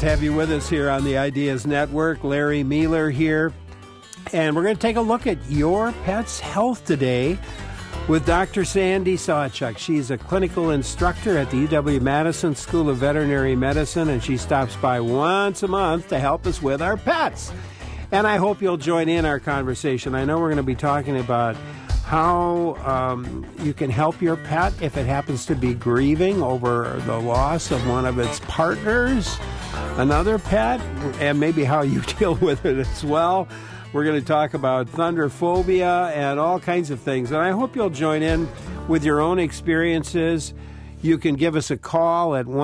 to have you with us here on the Ideas Network. Larry Mueller here. And we're going to take a look at your pet's health today with Dr. Sandy Sawchuk. She's a clinical instructor at the UW-Madison School of Veterinary Medicine, and she stops by once a month to help us with our pets. And I hope you'll join in our conversation. I know we're going to be talking about how you can help your pet if it happens to be grieving over the loss of one of its partners, another pet, and maybe how you deal with it as well. We're going to talk about thunder phobia and all kinds of things. And I hope you'll join in with your own experiences. You can give us a call at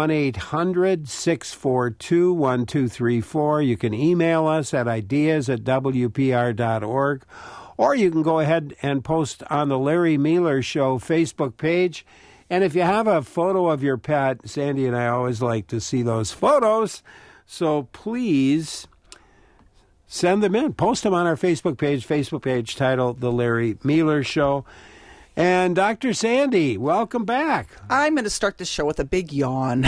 1-800-642-1234. You can email us at ideas@wpr.org. Or you can go ahead and post on the Larry Mueller Show Facebook page. And if you have a photo of your pet, Sandy and I always like to see those photos. So please send them in. Post them on our Facebook page titled The Larry Mueller Show. And Dr. Sandy, welcome back. I'm going to start the show with a big yawn.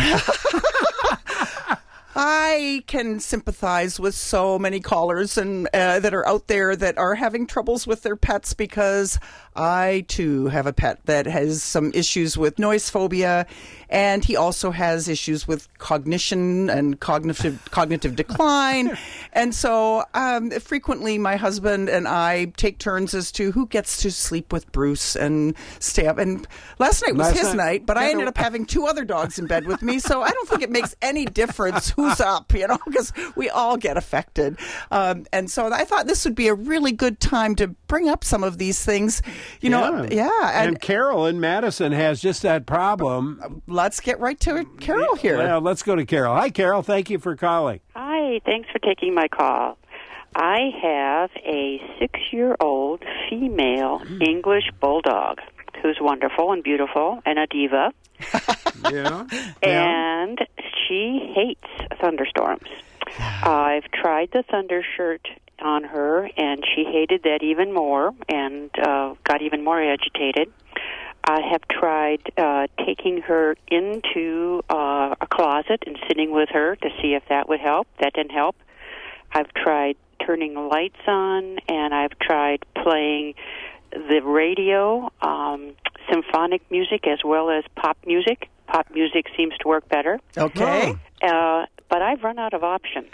I can sympathize with so many callers and that are out there that are having troubles with their pets, because I, too, have a pet that has some issues with noise phobia, and he also has issues with cognition and cognitive decline. And so frequently my husband and I take turns as to who gets to sleep with Bruce and stay up. And last night was his night, but I ended up having two other dogs in bed with me, so I don't think it makes any difference who's up, because we all get affected. And so I thought this would be a really good time to bring up some of these things. And Carol in Madison has just that problem. Let's get right to it. Carol here. Well, let's go to Carol. Hi, Carol. Thank you for calling. Hi. Thanks for taking my call. I have a 6-year-old female English bulldog who's wonderful and beautiful and a diva. Yeah. And she hates thunderstorms. I've tried the thunder shirt on her, and she hated that even more and got even more agitated. I have tried taking her into a closet and sitting with her to see if that would help. That didn't help. I've tried turning lights on, and I've tried playing the radio, symphonic music as well as pop music. Pop music seems to work better. Okay. But I've run out of options.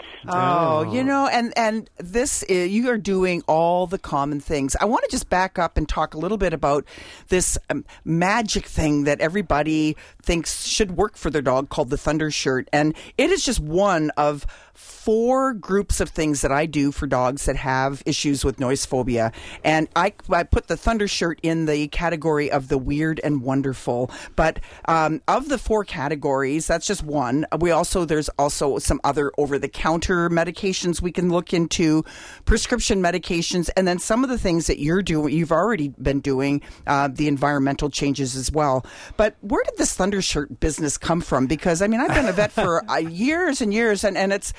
And this is, you are doing all the common things. I want to just back up and talk a little bit about this magic thing that everybody thinks should work for their dog called the Thunder Shirt. And it is just one of 4 groups of things that I do for dogs that have issues with noise phobia. And I put the Thunder Shirt in the category of the weird and wonderful. But of the 4 categories, that's just one. There's also some other over-the-counter medications we can look into, prescription medications, and then some of the things that you've already been doing, the environmental changes as well. But where did this Thunder Shirt business come from? Because, I've been a vet for years and years, and it's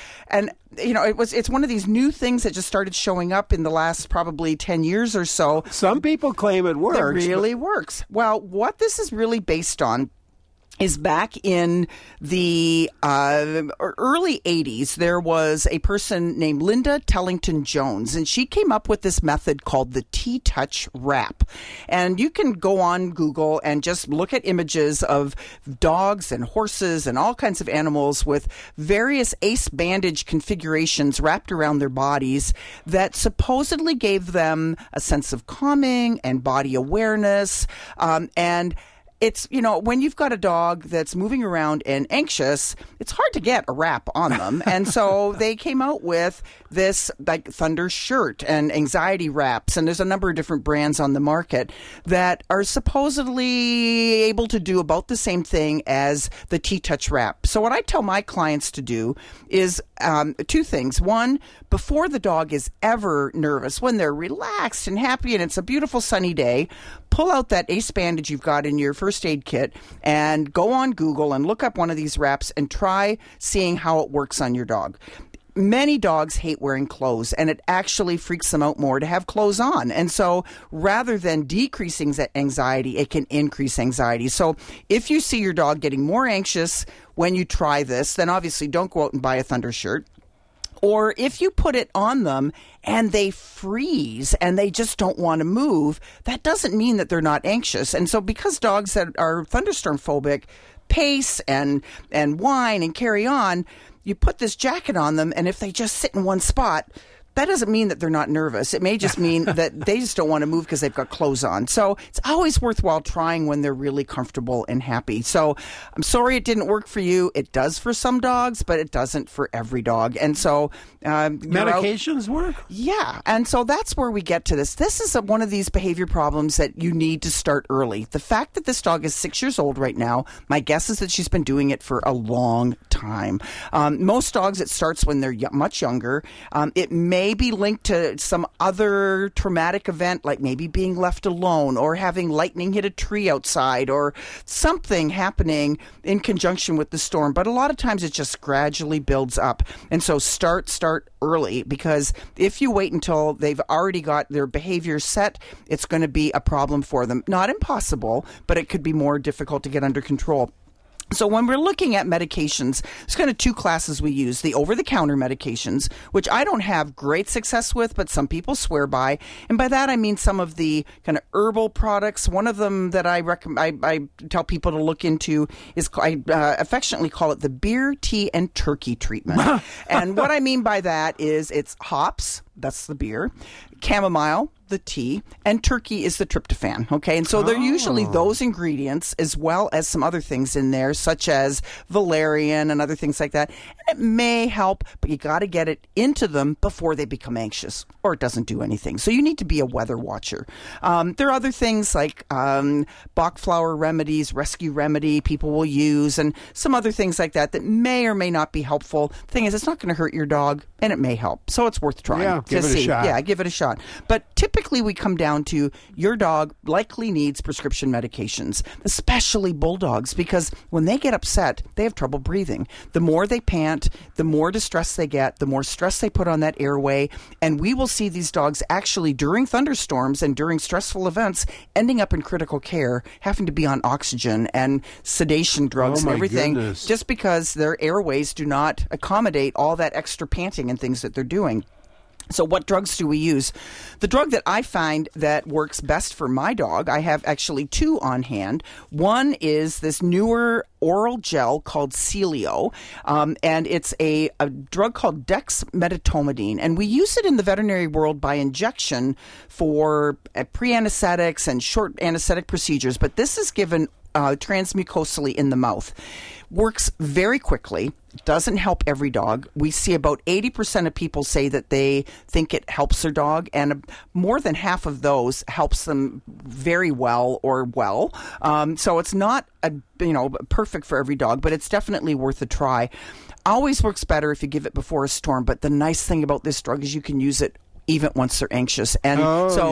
one of these new things that just started showing up in the last probably 10 years or so. Some people claim it works. It really works. Well, what this is really based on is back in the early 80s, there was a person named Linda Tellington Jones, and she came up with this method called the T-Touch wrap. And you can go on Google and just look at images of dogs and horses and all kinds of animals with various ACE bandage configurations wrapped around their bodies that supposedly gave them a sense of calming and body awareness, and it's, when you've got a dog that's moving around and anxious, it's hard to get a wrap on them. And so they came out with this like Thunder Shirt and anxiety wraps. And there's a number of different brands on the market that are supposedly able to do about the same thing as the T-Touch wrap. So what I tell my clients to do is 2 things. One, before the dog is ever nervous, when they're relaxed and happy and it's a beautiful sunny day, pull out that ACE bandage you've got in your first aid kit and go on Google and look up one of these wraps and try seeing how it works on your dog. many dogs hate wearing clothes, and it actually freaks them out more to have clothes on. And so rather than decreasing anxiety, it can increase anxiety. So if you see your dog getting more anxious when you try this, then obviously don't go out and buy a Thunder shirt. Or if you put it on them and they freeze and they just don't want to move, that doesn't mean that they're not anxious. And so because dogs that are thunderstorm phobic pace and whine and carry on, you put this jacket on them, and if they just sit in one spot, that doesn't mean that they're not nervous. It may just mean that they just don't want to move because they've got clothes on. So it's always worthwhile trying when they're really comfortable and happy. So I'm sorry it didn't work for you. It does for some dogs, but it doesn't for every dog. And so medications work? Yeah. And so that's where we get to this. This is one of these behavior problems that you need to start early. The fact that this dog is 6 years old right now, my guess is that she's been doing it for a long time. Most dogs, it starts when they're much younger. It may be linked to some other traumatic event, like maybe being left alone or having lightning hit a tree outside or something happening in conjunction with the storm. But a lot of times it just gradually builds up. And so start early, because if you wait until they've already got their behavior set, it's going to be a problem for them. Not impossible, but it could be more difficult to get under control. So when we're looking at medications, there's kind of two classes we use. The over-the-counter medications, which I don't have great success with, but some people swear by. And by that, I mean some of the kind of herbal products. One of them that I tell people to look into is, I affectionately call it the beer, tea, and turkey treatment. And what I mean by that is it's hops, that's the beer, chamomile, the tea, and turkey is the tryptophan. Okay, and so they're usually those ingredients as well as some other things in there, such as valerian and other things like that. And it may help, but you got to get it into them before they become anxious, or it doesn't do anything. So you need to be a weather watcher. There are other things like Bach flower remedies, rescue remedy people will use, and some other things like that that may or may not be helpful. The thing is, it's not going to hurt your dog, and it may help. So it's worth trying. Yeah, give it a shot. Yeah, give it a shot. But typically we come down to your dog likely needs prescription medications, especially bulldogs, because when they get upset, they have trouble breathing. The more they pant, the more distress they get, the more stress they put on that airway. And we will see these dogs actually during thunderstorms and during stressful events ending up in critical care, having to be on oxygen and sedation drugs and everything, just because their airways do not accommodate all that extra panting and things that they're doing. So what drugs do we use? The drug that I find that works best for my dog, I have actually two on hand. One is this newer oral gel called Celio, and it's a drug called dexmedetomidine. And we use it in the veterinary world by injection for pre-anesthetics and short anesthetic procedures, but this is given transmucosally in the mouth. Works very quickly. Doesn't help every dog. We see about 80% of people say that they think it helps their dog, and more than half of those helps them very well or well. So it's not perfect for every dog, but it's definitely worth a try. Always works better if you give it before a storm, but the nice thing about this drug is you can use it even once they're anxious. And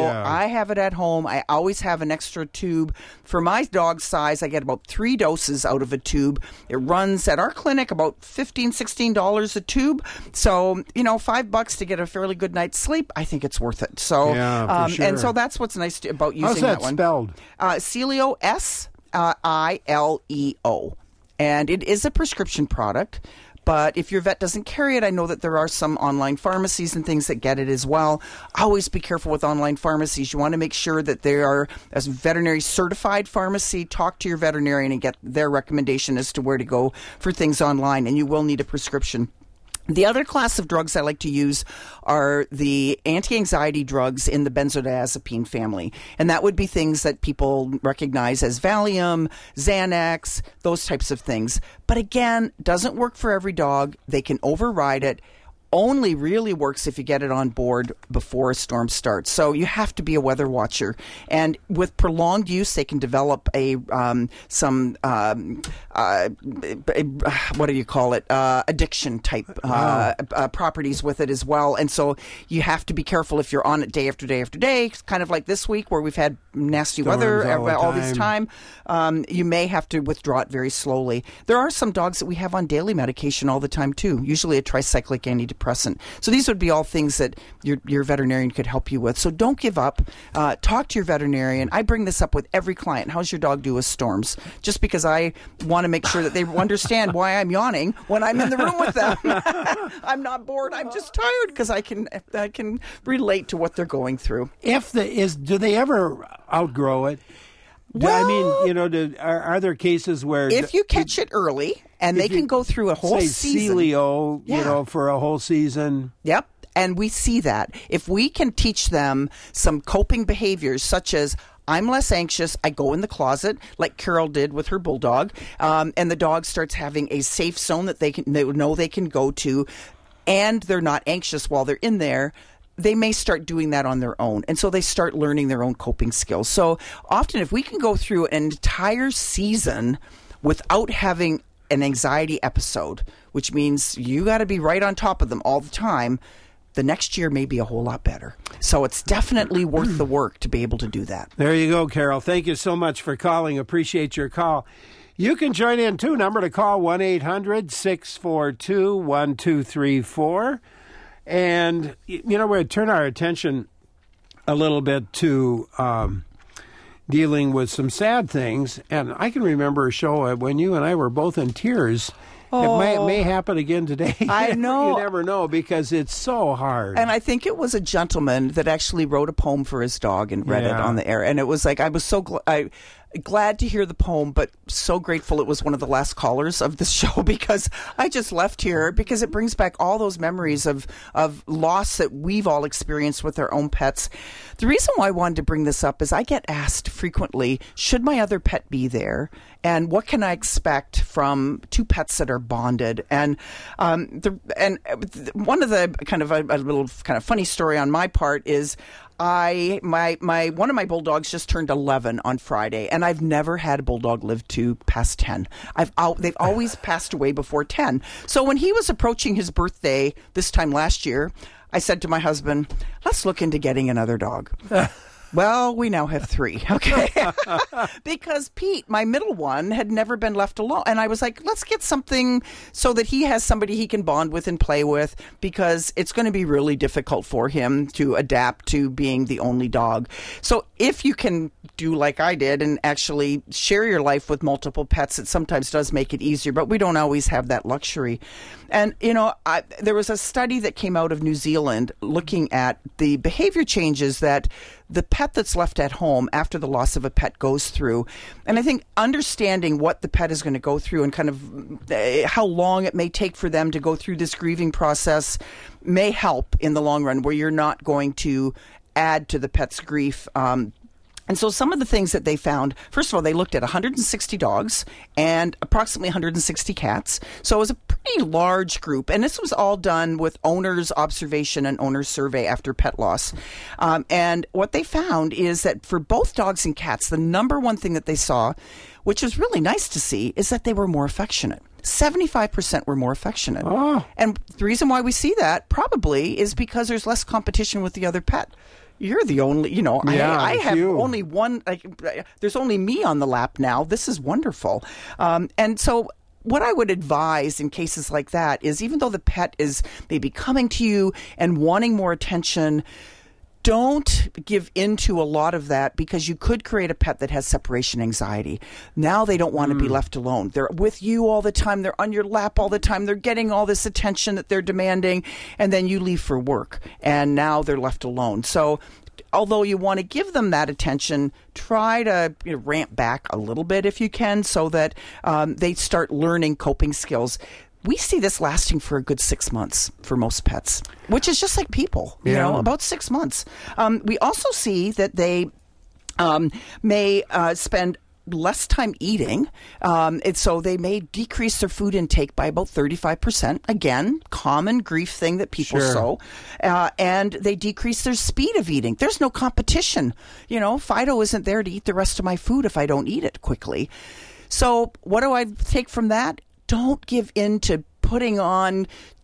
I have it at home. I always have an extra tube. For my dog's size, I get about 3 doses out of a tube. It runs at our clinic about $15, $16 a tube. So, $5 to get a fairly good night's sleep, I think it's worth it. So, for sure. And so that's what's nice about using How's that one. Spelled? Celio, Sileo. And it is a prescription product. But if your vet doesn't carry it, I know that there are some online pharmacies and things that get it as well. Always be careful with online pharmacies. You want to make sure that they are a veterinary certified pharmacy. Talk to your veterinarian and get their recommendation as to where to go for things online, and you will need a prescription. The other class of drugs I like to use are the anti-anxiety drugs in the benzodiazepine family. And that would be things that people recognize as Valium, Xanax, those types of things. But again, doesn't work for every dog. They can override it. Only really works if you get it on board before a storm starts. So you have to be a weather watcher. And with prolonged use, they can develop addiction type properties with it as well. And so you have to be careful if you're on it day after day after day, kind of like this week where we've had nasty weather all this time. You may have to withdraw it very slowly. There are some dogs that we have on daily medication all the time too, usually a tricyclic antidepressant. antidepressant. So these would be all things that your veterinarian could help you with. So don't give up. Talk to your veterinarian. I bring this up with every client. How's your dog do with storms? Just because I want to make sure that they understand why I'm yawning when I'm in the room with them. I'm not bored. I'm just tired because I can relate to what they're going through. Do they ever outgrow it? Well, I mean, are there cases where if you catch it early and they can go through a whole season, Celio, for a whole season? Yep. And we see that. If we can teach them some coping behaviors such as, I'm less anxious, I go in the closet, like Carol did with her bulldog, and the dog starts having a safe zone that they know they can go to, and they're not anxious while they're in there, they may start doing that on their own. And so they start learning their own coping skills. So often if we can go through an entire season without having an anxiety episode, which means you got to be right on top of them all the time, the next year may be a whole lot better. So it's definitely worth the work to be able to do that. There you go, Carol. Thank you so much for calling. Appreciate your call. You can join in, too. Number to call, 1-800-642-1234. And, we're going to turn our attention a little bit to dealing with some sad things. And I can remember a show when you and I were both in tears. Oh. It may happen again today. I know. You never know because it's so hard. And I think it was a gentleman that actually wrote a poem for his dog and read it on the air. And it was like, I was so glad to hear the poem, but so grateful it was one of the last callers of this show because I just left here because it brings back all those memories of loss that we've all experienced with our own pets. The reason why I wanted to bring this up is I get asked frequently, should my other pet be there? And what can I expect from two pets that are bonded? And one of the kind of a little kind of funny story on my part is one of my bulldogs just turned 11 on Friday, and I've never had a bulldog live to past 10. They've always passed away before 10. So when he was approaching his birthday this time last year, I said to my husband, let's look into getting another dog. Well, we now have 3, okay? Because Pete, my middle one, had never been left alone. And I was like, let's get something so that he has somebody he can bond with and play with because it's going to be really difficult for him to adapt to being the only dog. So if you can do like I did and actually share your life with multiple pets, it sometimes does make it easier, but we don't always have that luxury. And, there was a study that came out of New Zealand looking at the behavior changes that the pet that's left at home after the loss of a pet goes through. And I think understanding what the pet is going to go through and kind of how long it may take for them to go through this grieving process may help in the long run where you're not going to add to the pet's grief. And so some of the things that they found, first of all, they looked at 160 dogs and approximately 160 cats. So it was a pretty large group. And this was all done with owner's observation and owner's survey after pet loss. And what they found is that for both dogs and cats, the number one thing that they saw, which was really nice to see, is that they were more affectionate. 75% were more affectionate. Oh. And the reason why we see that probably is because there's less competition with the other pet. You're the only, I have only one, there's only me on the lap now. This is wonderful. And so what I would advise in cases like that is even though the pet is maybe coming to you and wanting more attention, don't give into a lot of that because you could create a pet that has separation anxiety. Now they don't want to be left alone. They're with you all the time. They're on your lap all the time. They're getting all this attention that they're demanding. And then you leave for work. And now they're left alone. So although you want to give them that attention, try to ramp back a little bit if you can so that they start learning coping skills. We see this lasting for a good 6 months for most pets, which is just like people, about 6 months. We also see that they may spend less time eating, and so they may decrease their food intake by about 35%. Again, common grief thing that people show. And they decrease their speed of eating. There's no competition. Fido isn't there to eat the rest of my food if I don't eat it quickly. So what do I take from that? Don't give in to putting on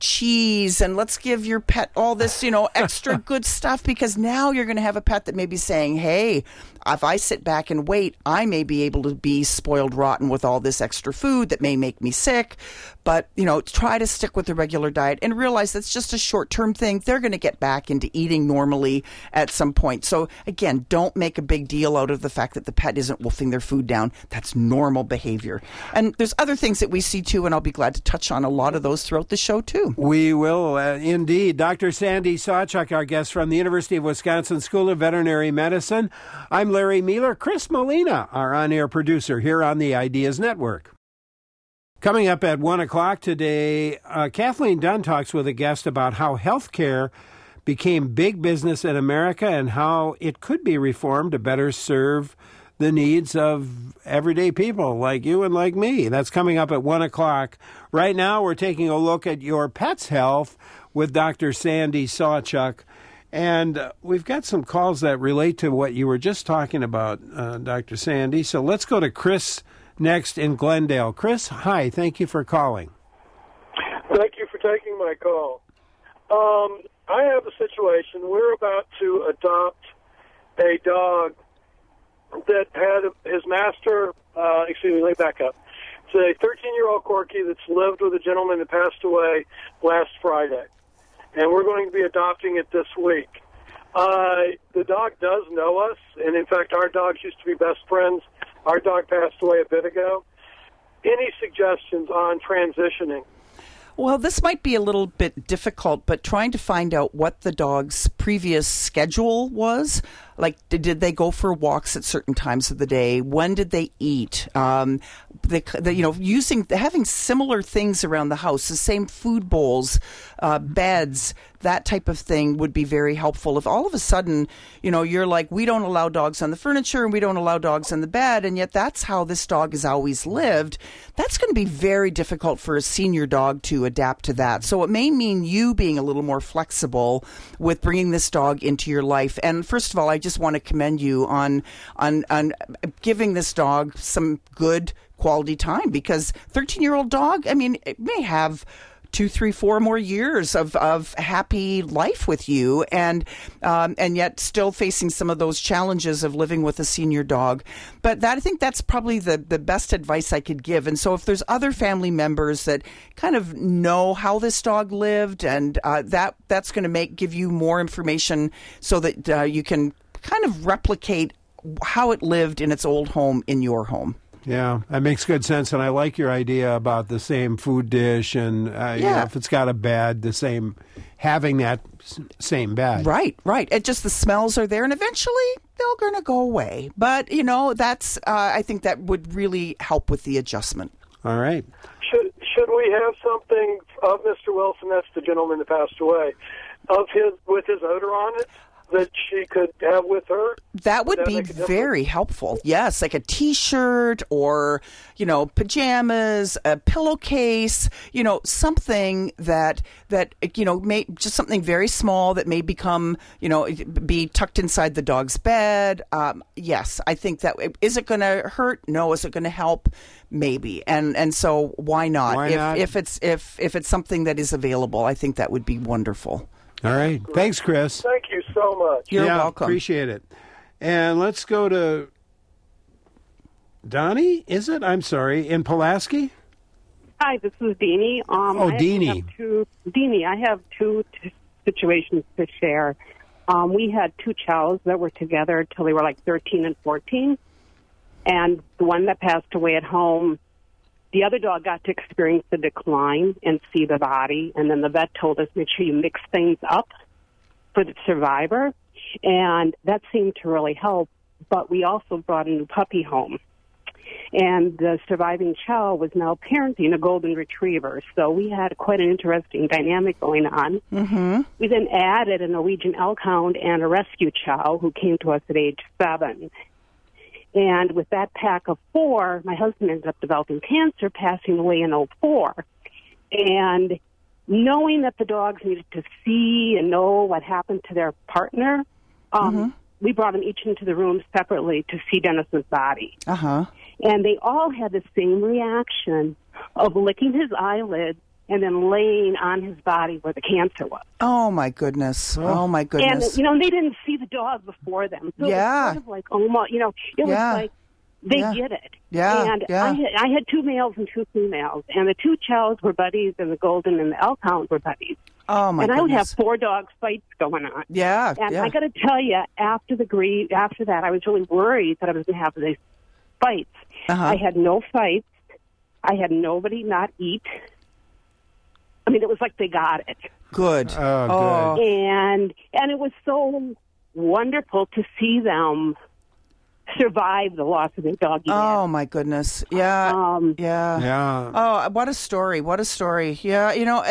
cheese and let's give your pet all this, extra good stuff, because now you're going to have a pet that may be saying, hey, if I sit back and wait, I may be able to be spoiled rotten with all this extra food that may make me sick. But, try to stick with the regular diet and realize that's just a short-term thing. They're going to get back into eating normally at some point. So, again, don't make a big deal out of the fact that the pet isn't wolfing their food down. That's normal behavior. And there's other things that we see, too, and I'll be glad to touch on a lot of those throughout the show, too. We will, indeed. Dr. Sandy Sawchuk, our guest from the University of Wisconsin School of Veterinary Medicine. I'm Larry Mealer. Chris Molina, our on-air producer here on the Ideas Network. Coming up at 1 o'clock today, Kathleen Dunn talks with a guest about how healthcare became big business in America and how it could be reformed to better serve the needs of everyday people like you and like me. That's coming up at 1 o'clock. Right now, we're taking a look at your pet's health with Dr. Sandy Sawchuk. And we've got some calls that relate to what you were just talking about, Dr. Sandy. So let's go to Chris next in Glendale. Chris, hi. Thank you for calling. Thank you for taking my call. I have a situation. We're about to adopt a dog that had his master, let me back up. It's a 13-year-old Corgi that's lived with a gentleman that passed away last Friday. And we're going to be adopting it this week. The dog does know us, and in fact, our dogs used to be best friends. Our dog passed away a bit ago. Any suggestions on transitioning? Well, this might be a little bit difficult, but trying to find out what the dog's previous schedule was. Like, did they go for walks at certain times of the day? When did they eat? Having similar things around the house, the same food bowls, beds, that type of thing would be very helpful. If all of a sudden, you're like, we don't allow dogs on the furniture and we don't allow dogs on the bed, and yet that's how this dog has always lived, that's going to be very difficult for a senior dog to adapt to that. So it may mean you being a little more flexible with bringing this dog into your life. And first of all, I just want to commend you on giving this dog some good quality time, because 13-year-old dog, it may have 2, 3, 4 more years of happy life with you, and yet still facing some of those challenges of living with a senior dog. But I think that's probably the best advice I could give. And so if there's other family members that kind of know how this dog lived, and that's going to give you more information so that you can kind of replicate how it lived in its old home in your home. Yeah, that makes good sense, and I like your idea about the same food dish, and if it's got a bed, having that same bed. Right. It just the smells are there, and eventually they're going to go away. But that's I think that would really help with the adjustment. All right. Should we have something of Mr. Wilson? That's the gentleman that passed away. With his odor on it, that she could have with her? That would be very helpful. Yes, like a T-shirt or, pajamas, a pillowcase, something that just something very small that may become, be tucked inside the dog's bed. Yes, I think that. Is it going to hurt? No. Is it going to help? Maybe. And so why not? Why not? If it's something that is available, I think that would be wonderful. All right. Thanks, Chris. Thank you so much. You're welcome. Appreciate it. And let's go to Donnie, is it? I'm sorry, in Pulaski? Hi, this is Deanie. Deanie. Deanie, I have two situations to share. We had 2 chows that were together until they were like 13 and 14. And the one that passed away at home, the other dog got to experience the decline and see the body, and then the vet told us, make sure you mix things up for the survivor, and that seemed to really help. But we also brought a new puppy home, and the surviving chow was now parenting a golden retriever, so we had quite an interesting dynamic going on. Mm-hmm. We then added a Norwegian elk hound and a rescue chow who came to us at age 7. And with that pack of 4, my husband ended up developing cancer, passing away in 2004. And knowing that the dogs needed to see and know what happened to their partner, we brought them each into the room separately to see Dennis's body. Uh-huh. And they all had the same reaction of licking his eyelids and then laying on his body where the cancer was. Oh, my goodness. Oh, my And, goodness. they didn't see the dog before them. So Yeah. it was sort of like, almost, it was like, they get it. Yeah, And yeah. I had 2 males and 2 females, and the 2 chows were buddies, and the golden and the elk hound were buddies. Oh, my and goodness. I would have 4 dog fights going on. Yeah, And yeah. I got to tell you, after that, I was really worried that I was going to have these fights. Uh-huh. I had no fights. I had nobody not eat. I mean, it was like they got it. Good. Oh, good. And it was so wonderful to see them survive the loss of their doggy. Oh, my goodness. Yeah. Yeah. Yeah. Oh, what a story. What a story. Yeah,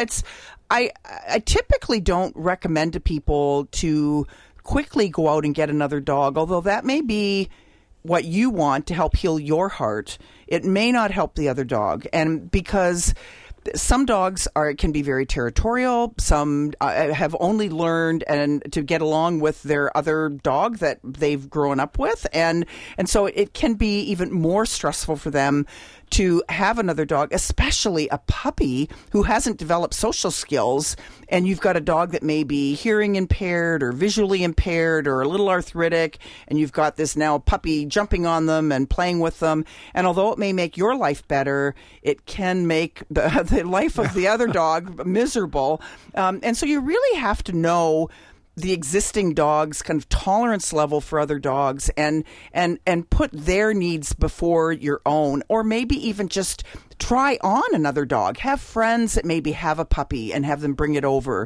I typically don't recommend to people to quickly go out and get another dog, although that may be what you want to help heal your heart. It may not help the other dog. And because some dogs can be very territorial. Some have only learned to get along with their other dog that they've grown up with, and so it can be even more stressful for them to have another dog, especially a puppy who hasn't developed social skills, and you've got a dog that may be hearing impaired or visually impaired or a little arthritic, and you've got this now puppy jumping on them and playing with them. And although it may make your life better, it can make the life of the other dog miserable. And so you really have to know the existing dog's kind of tolerance level for other dogs and put their needs before your own, or maybe even just try on another dog. Have friends that maybe have a puppy and have them bring it over,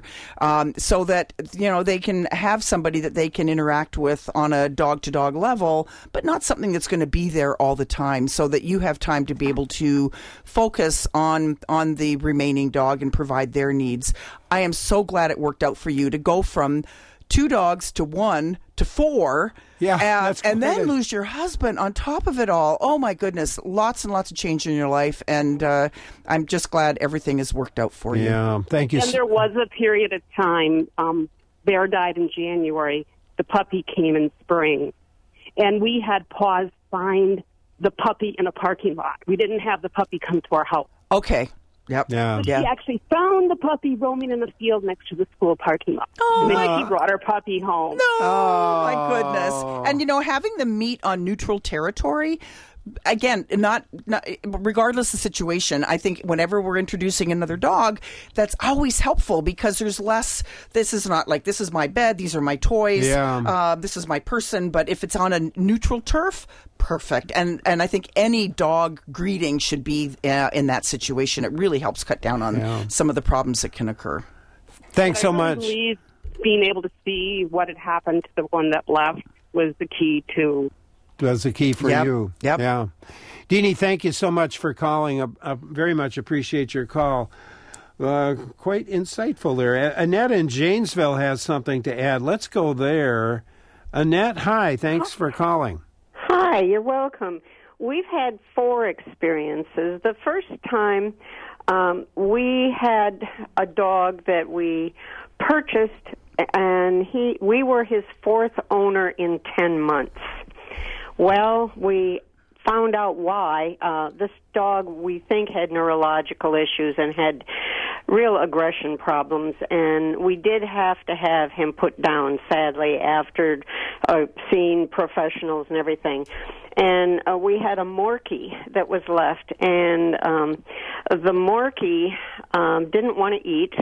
so that they can have somebody that they can interact with on a dog-to-dog level, but not something that's going to be there all the time, so that you have time to be able to focus on the remaining dog and provide their needs. I am so glad it worked out for you to go from 2 dogs to 1 to 4. Yeah, that's and then great. lose your husband on top of it all. Oh, my goodness. Lots and lots of change in your life. And I'm just glad everything has worked out for you. Yeah, thank you. And there was a period of time, Bear died in January, the puppy came in spring, and we had paused find the puppy in a parking lot. We didn't have the puppy come to our house. Okay. Yep. Yeah. Yeah. She actually found the puppy roaming in the field next to the school parking lot. Oh, and then she brought her puppy home. Oh, my goodness. And, having them meet on neutral territory, again, not regardless of the situation, I think whenever we're introducing another dog, that's always helpful, because there's less, this is not like, this is my bed, these are my toys, this is my person. But if it's on a neutral turf, perfect. And I think any dog greeting should be in that situation. It really helps cut down on some of the problems that can occur. Thanks so I really much. believe being able to see what had happened to the one that left was the key to. Was the key for you. Yep. Yeah. Deanie, thank you so much for calling. I very much appreciate your call. Quite insightful there. Annette in Janesville has something to add. Let's go there. Annette, hi. Thanks for calling. Hi, you're welcome. We've had 4 experiences. The first time we had a dog that we purchased, and we were his 4th owner in 10 months. Well, we found out why. This dog, we think, had neurological issues and had real aggression problems, and we did have to have him put down, sadly, after seeing professionals and everything. And we had a Morkie that was left, and the Morkie didn't want to eat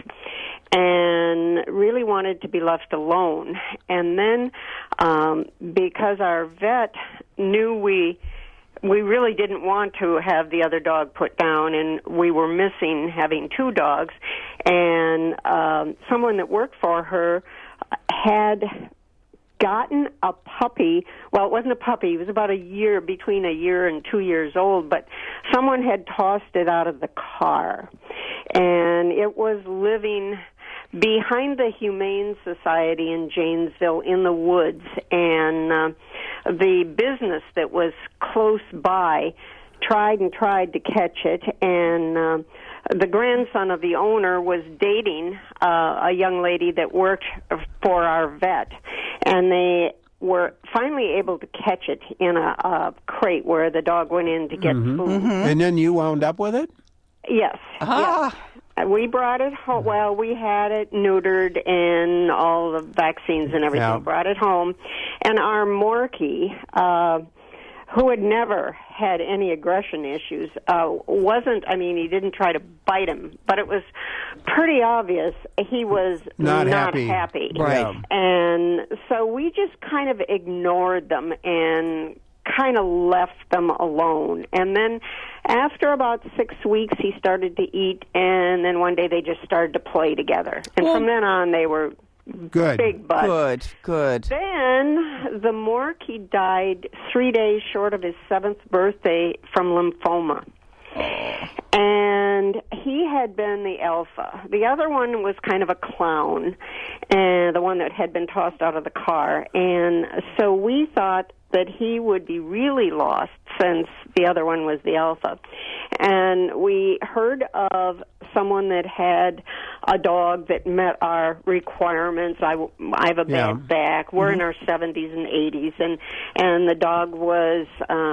and really wanted to be left alone. And then because our vet knew we really didn't want to have the other dog put down, and we were missing having 2 dogs, and someone that worked for her had gotten a puppy. Well, it wasn't a puppy. It was about between a year and 2 years old, but someone had tossed it out of the car, and it was living behind the Humane Society in Janesville in the woods, and the business that was close by tried to catch it, and the grandson of the owner was dating a young lady that worked for our vet, and they were finally able to catch it in a crate where the dog went in to get food. And then you wound up with it? Yes. Ah. Yes. We brought it home. Well, we had it neutered and all the vaccines and everything. Yeah. Brought it home. And our Morkie, who had never had any aggression issues, he didn't try to bite him, but it was pretty obvious he was Not happy. Right. Yeah. And so we just kind of ignored them and kind of left them alone. And then after about 6 weeks, he started to eat, and then one day they just started to play together. And from then on, they were Good. big buds. Good. Then the Morkie died 3 days short of his 7th birthday from lymphoma. And he had been the alpha. The other one was kind of a clown, and the one that had been tossed out of the car. And so we thought that he would be really lost since the other one was the alpha. And we heard of someone that had a dog that met our requirements. I have a bad back. We're in our 70s and 80s, and the dog was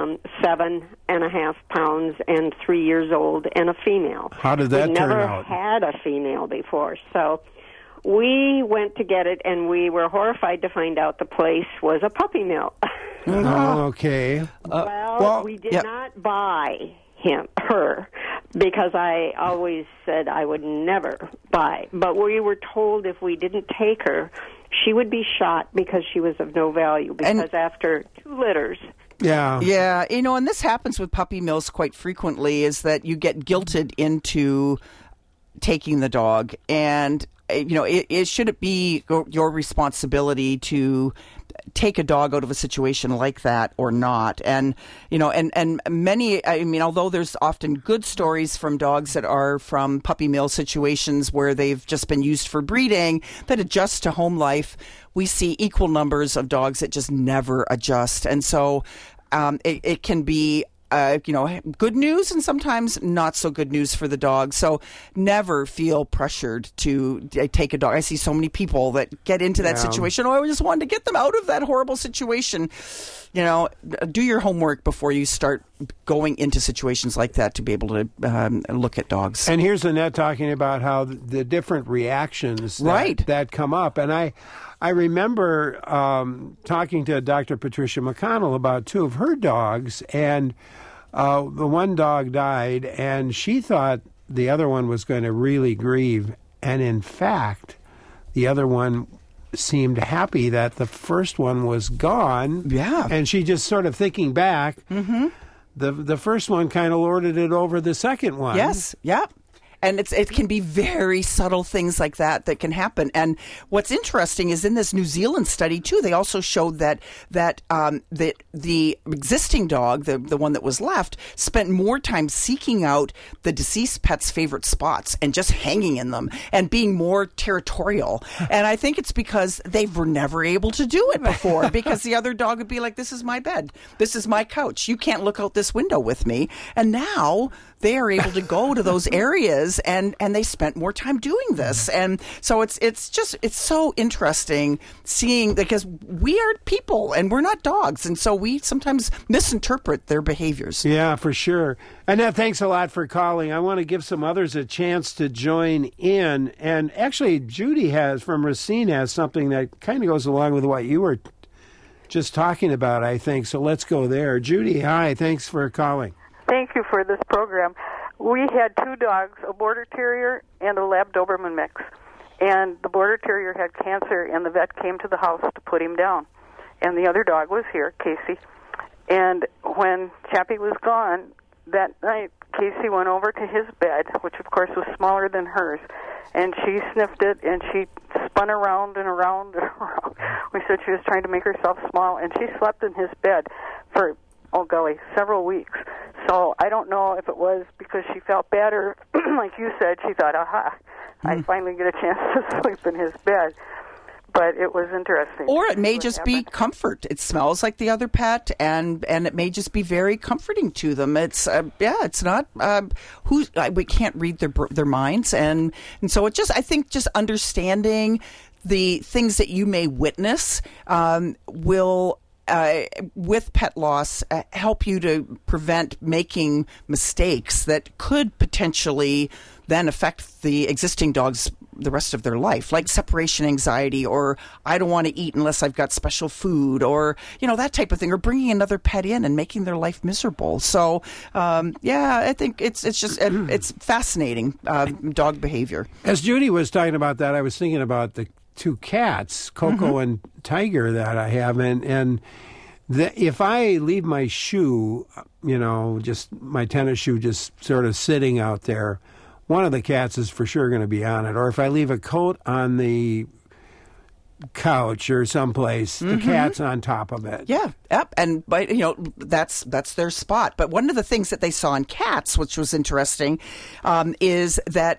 7.5 pounds and 3 years old and a female. How did that We'd turn never out? had a female before, so we went to get it, and we were horrified to find out the place was a puppy mill. Oh, okay. Well, we did not buy her, because I always said I would never buy. But we were told if we didn't take her, she would be shot because she was of no value. Because after 2 litters. Yeah. Yeah, and this happens with puppy mills quite frequently, is that you get guilted into taking the dog, and should it be your responsibility to take a dog out of a situation like that or not? And and many, although there's often good stories from dogs that are from puppy mill situations where they've just been used for breeding that adjust to home life, we see equal numbers of dogs that just never adjust. And so it can be good news and sometimes not so good news for the dog. So never feel pressured to take a dog. I see so many people that get into that situation. I just wanted to get them out of that horrible situation. Do your homework before you start going into situations like that to be able to look at dogs. And here's Annette talking about how the different reactions that come up. And I remember talking to Dr. Patricia McConnell about 2 of her dogs, and the one dog died, and she thought the other one was going to really grieve. And in fact, the other one seemed happy that the first one was gone. Yeah. And she just sort of thinking back, the first one kind of lorded it over the second one. Yes, yeah. And it can be very subtle things like that can happen. And what's interesting is in this New Zealand study too, they also showed that the existing dog, the one that was left, spent more time seeking out the deceased pet's favorite spots and just hanging in them and being more territorial. And I think it's because they were never able to do it before, because the other dog would be like, "This is my bed. This is my couch. You can't look out this window with me." And now they are able to go to those areas, and they spent more time doing this. And so it's so interesting seeing, because we are people and we're not dogs, and so we sometimes misinterpret their behaviors. Yeah, for sure. Annette, thanks a lot for calling. I want to give some others a chance to join in. And actually, Judy from Racine has something that kind of goes along with what you were just talking about, I think. So let's go there. Judy, hi. Thanks for calling. Thank you for this program. We had 2 dogs, a Border Terrier and a Lab Doberman mix. And the Border Terrier had cancer, and the vet came to the house to put him down. And the other dog was here, Casey. And when Chappie was gone, that night, Casey went over to his bed, which of course was smaller than hers, and she sniffed it, and she spun around and around and around. We said she was trying to make herself small, and she slept in his bed for, oh golly, several weeks. So I don't know if it was because she felt bad, or like you said, she thought, aha, I finally get a chance to sleep in his bed. But it was interesting. Or it may just be comfort. It smells like the other pet, and it may just be very comforting to them. It's it's not we can't read their minds, and so it just, I think, just understanding the things that you may witness will with pet loss, help you to prevent making mistakes that could potentially then affect the existing dogs the rest of their life, like separation anxiety, or I don't want to eat unless I've got special food, or that type of thing, or bringing another pet in and making their life miserable. So I think it's just it's fascinating dog behavior. As Judy was talking about that, I was thinking about the two cats, Coco and Tiger, that I have, and if I leave my shoe, just my tennis shoe, just sort of sitting out there, one of the cats is for sure going to be on it. Or if I leave a coat on the couch or someplace, the cat's on top of it. Yeah, yep. And that's their spot. But one of the things that they saw in cats, which was interesting, is that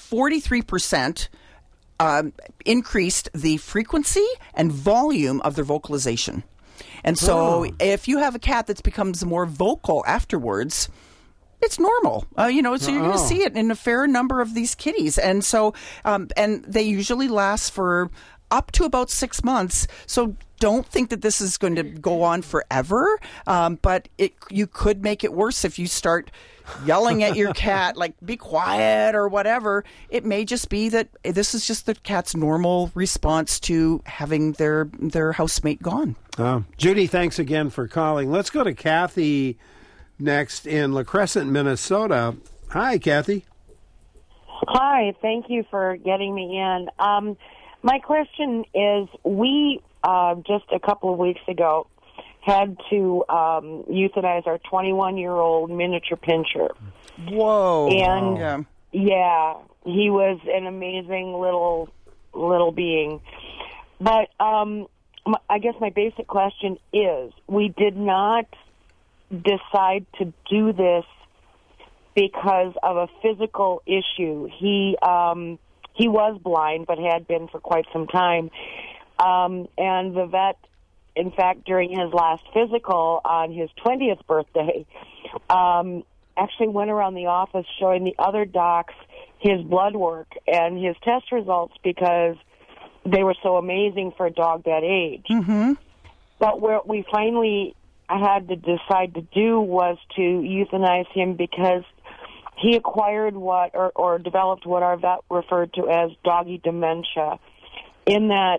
43% increased the frequency and volume of their vocalization. And so if you have a cat that becomes more vocal afterwards, it's normal, so you're going to see it in a fair number of these kitties. And so, and they usually last for up to about 6 months. So don't think that this is going to go on forever. But you could make it worse if you start yelling at your cat, like, be quiet or whatever. It may just be that this is just the cat's normal response to having their housemate gone. Judy, thanks again for calling. Let's go to Kathy next in La Crescent, Minnesota. Hi, Kathy. Hi, thank you for getting me in. My question is, we just a couple of weeks ago had to euthanize our 21-year-old miniature pinscher. Whoa. And yeah, he was an amazing little being. But I guess my basic question is, we did not decide to do this because of a physical issue. He was blind, but had been for quite some time. And the vet, in fact, during his last physical on his 20th birthday, actually went around the office showing the other docs his blood work and his test results because they were so amazing for a dog that age. Mm-hmm. But what we finally had to decide to do was to euthanize him because he acquired or developed what our vet referred to as doggy dementia, in that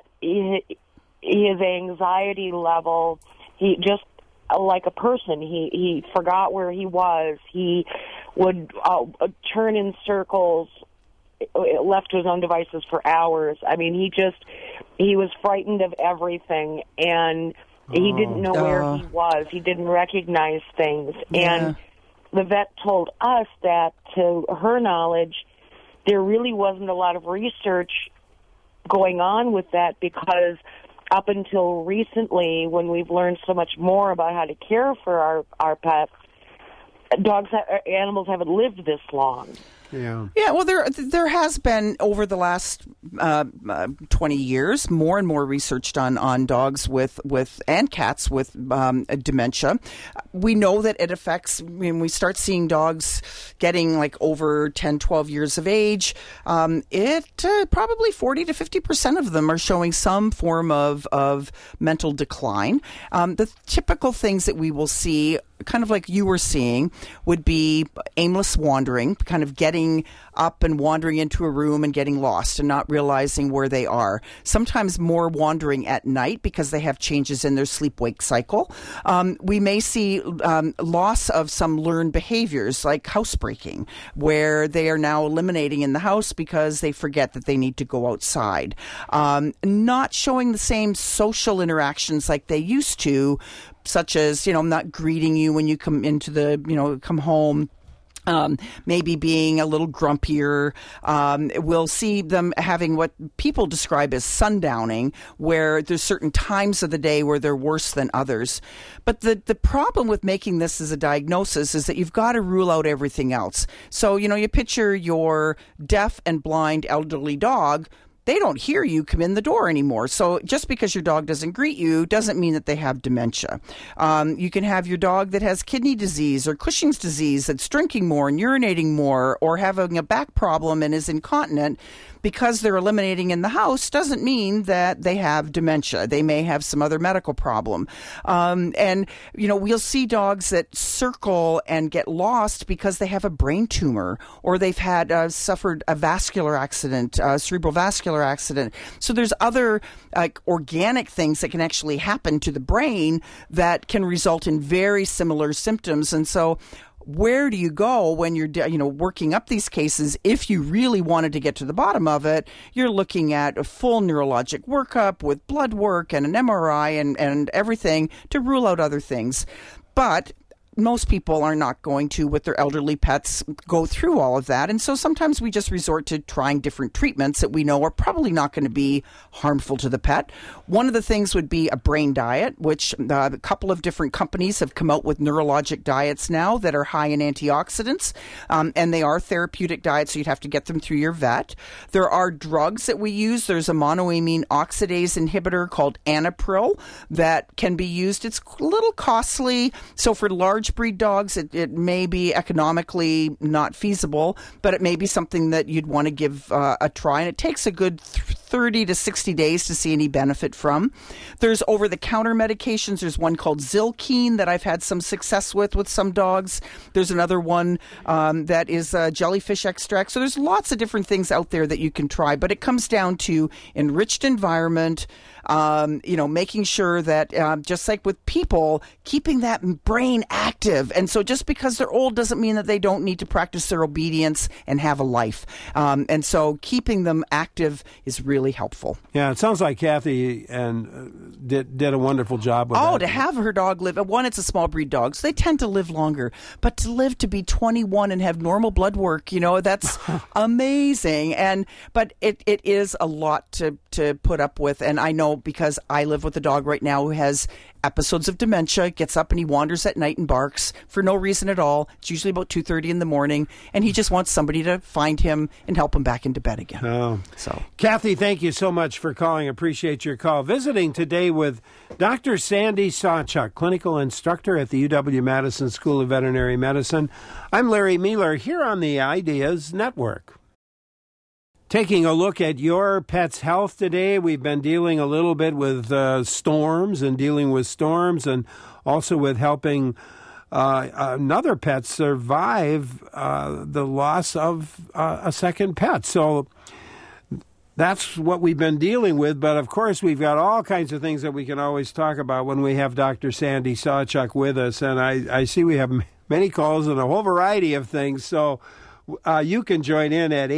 his anxiety level, he just like a person, he forgot where he was. He would turn in circles, left to his own devices for hours. I mean, he was frightened of everything, and he didn't know where he was. He didn't recognize things. Yeah. And the vet told us that, to her knowledge, there really wasn't a lot of research going on with that, because up until recently, when we've learned so much more about how to care for our pets, animals haven't lived this long. Yeah. Well, there has been, over the last 20 years, more and more research done on dogs and cats with dementia. We know that it affects, when we start seeing dogs getting like over 10, 12 years of age, probably 40 to 50% of them are showing some form of mental decline. The typical things that we will see, kind of like you were seeing, would be aimless wandering, kind of getting up and wandering into a room and getting lost and not realizing where they are. Sometimes more wandering at night because they have changes in their sleep-wake cycle. We may see loss of some learned behaviors like housebreaking, where they are now eliminating in the house because they forget that they need to go outside. Not showing the same social interactions like they used to, such as, not greeting you when you come come home. Maybe being a little grumpier. We'll see them having what people describe as sundowning, where there's certain times of the day where they're worse than others. But the problem with making this as a diagnosis is that you've got to rule out everything else. So, you picture your deaf and blind elderly dog. they don't hear you come in the door anymore. So just because your dog doesn't greet you doesn't mean that they have dementia. You can have your dog that has kidney disease or Cushing's disease that's drinking more and urinating more or having a back problem and is incontinent. Because they're eliminating in the house doesn't mean that they have dementia. They may have some other medical problem. And, we'll see dogs that circle and get lost because they have a brain tumor or they've had suffered a vascular accident, cerebral vascular accident. So there's other organic things that can actually happen to the brain that can result in very similar symptoms. And so where do you go when you're, working up these cases? If you really wanted to get to the bottom of it, you're looking at a full neurologic workup with blood work and an MRI and everything to rule out other things. But most people are not going to, with their elderly pets, go through all of that. And so sometimes we just resort to trying different treatments that we know are probably not going to be harmful to the pet. One of the things would be a brain diet, which a couple of different companies have come out with neurologic diets now that are high in antioxidants. And they are therapeutic diets, so you'd have to get them through your vet. There are drugs that we use. There's a monoamine oxidase inhibitor called Anapril that can be used. It's a little costly. So for large breed dogs, it may be economically not feasible, but it may be something that you'd want to give a try. And it takes a good 30 to 60 days to see any benefit from. There's over-the-counter medications. There's one called Zilkene that I've had some success with some dogs. There's another one that is jellyfish extract. So there's lots of different things out there that you can try, but it comes down to enriched environment, making sure that just like with people, keeping that brain active. And so just because they're old doesn't mean that they don't need to practice their obedience and have a life. And so keeping them active is really helpful. Yeah, it sounds like Kathy did a wonderful job with that. Oh, to have her dog live. One, it's a small breed dog, so they tend to live longer. But to live to be 21 and have normal blood work, that's amazing. But it is a lot to put up with. And I know because I live with a dog right now who has episodes of dementia, gets up and he wanders at night and barks for no reason at all. It's usually about 2:30 in the morning, and he just wants somebody to find him and help him back into bed again. Oh. So, Kathy, thank you so much for calling. Appreciate your call. Visiting today with Dr. Sandy Sawchuk, clinical instructor at the UW-Madison School of Veterinary Medicine. I'm Larry Mueller here on the Ideas Network. Taking a look at your pet's health today, we've been dealing a little bit with storms and also with helping another pet survive the loss of a second pet. So that's what we've been dealing with. But, of course, we've got all kinds of things that we can always talk about when we have Dr. Sandy Sawchuk with us. And I see we have many calls and a whole variety of things. So you can join in at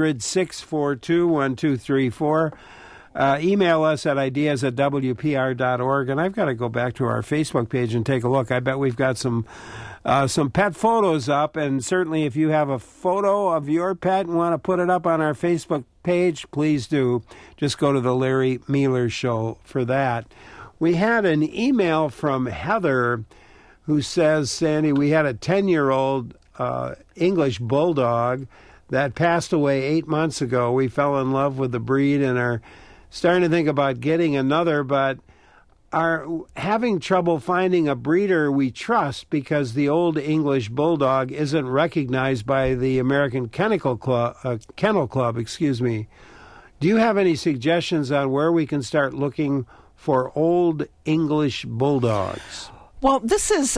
800-642-1234. Email us at ideas@wpr.org. And I've got to go back to our Facebook page and take a look. I bet we've got some pet photos up. And certainly if you have a photo of your pet and want to put it up on our Facebook page, please do. Just go to the Larry Mueller Show for that. We had an email from Heather who says, Sandy, we had a 10-year-old English bulldog that passed away 8 months ago. We fell in love with the breed and are starting to think about getting another, but are having trouble finding a breeder we trust because the old English bulldog isn't recognized by the American Kennel Club. Do you have any suggestions on where we can start looking for old English bulldogs? Well, this is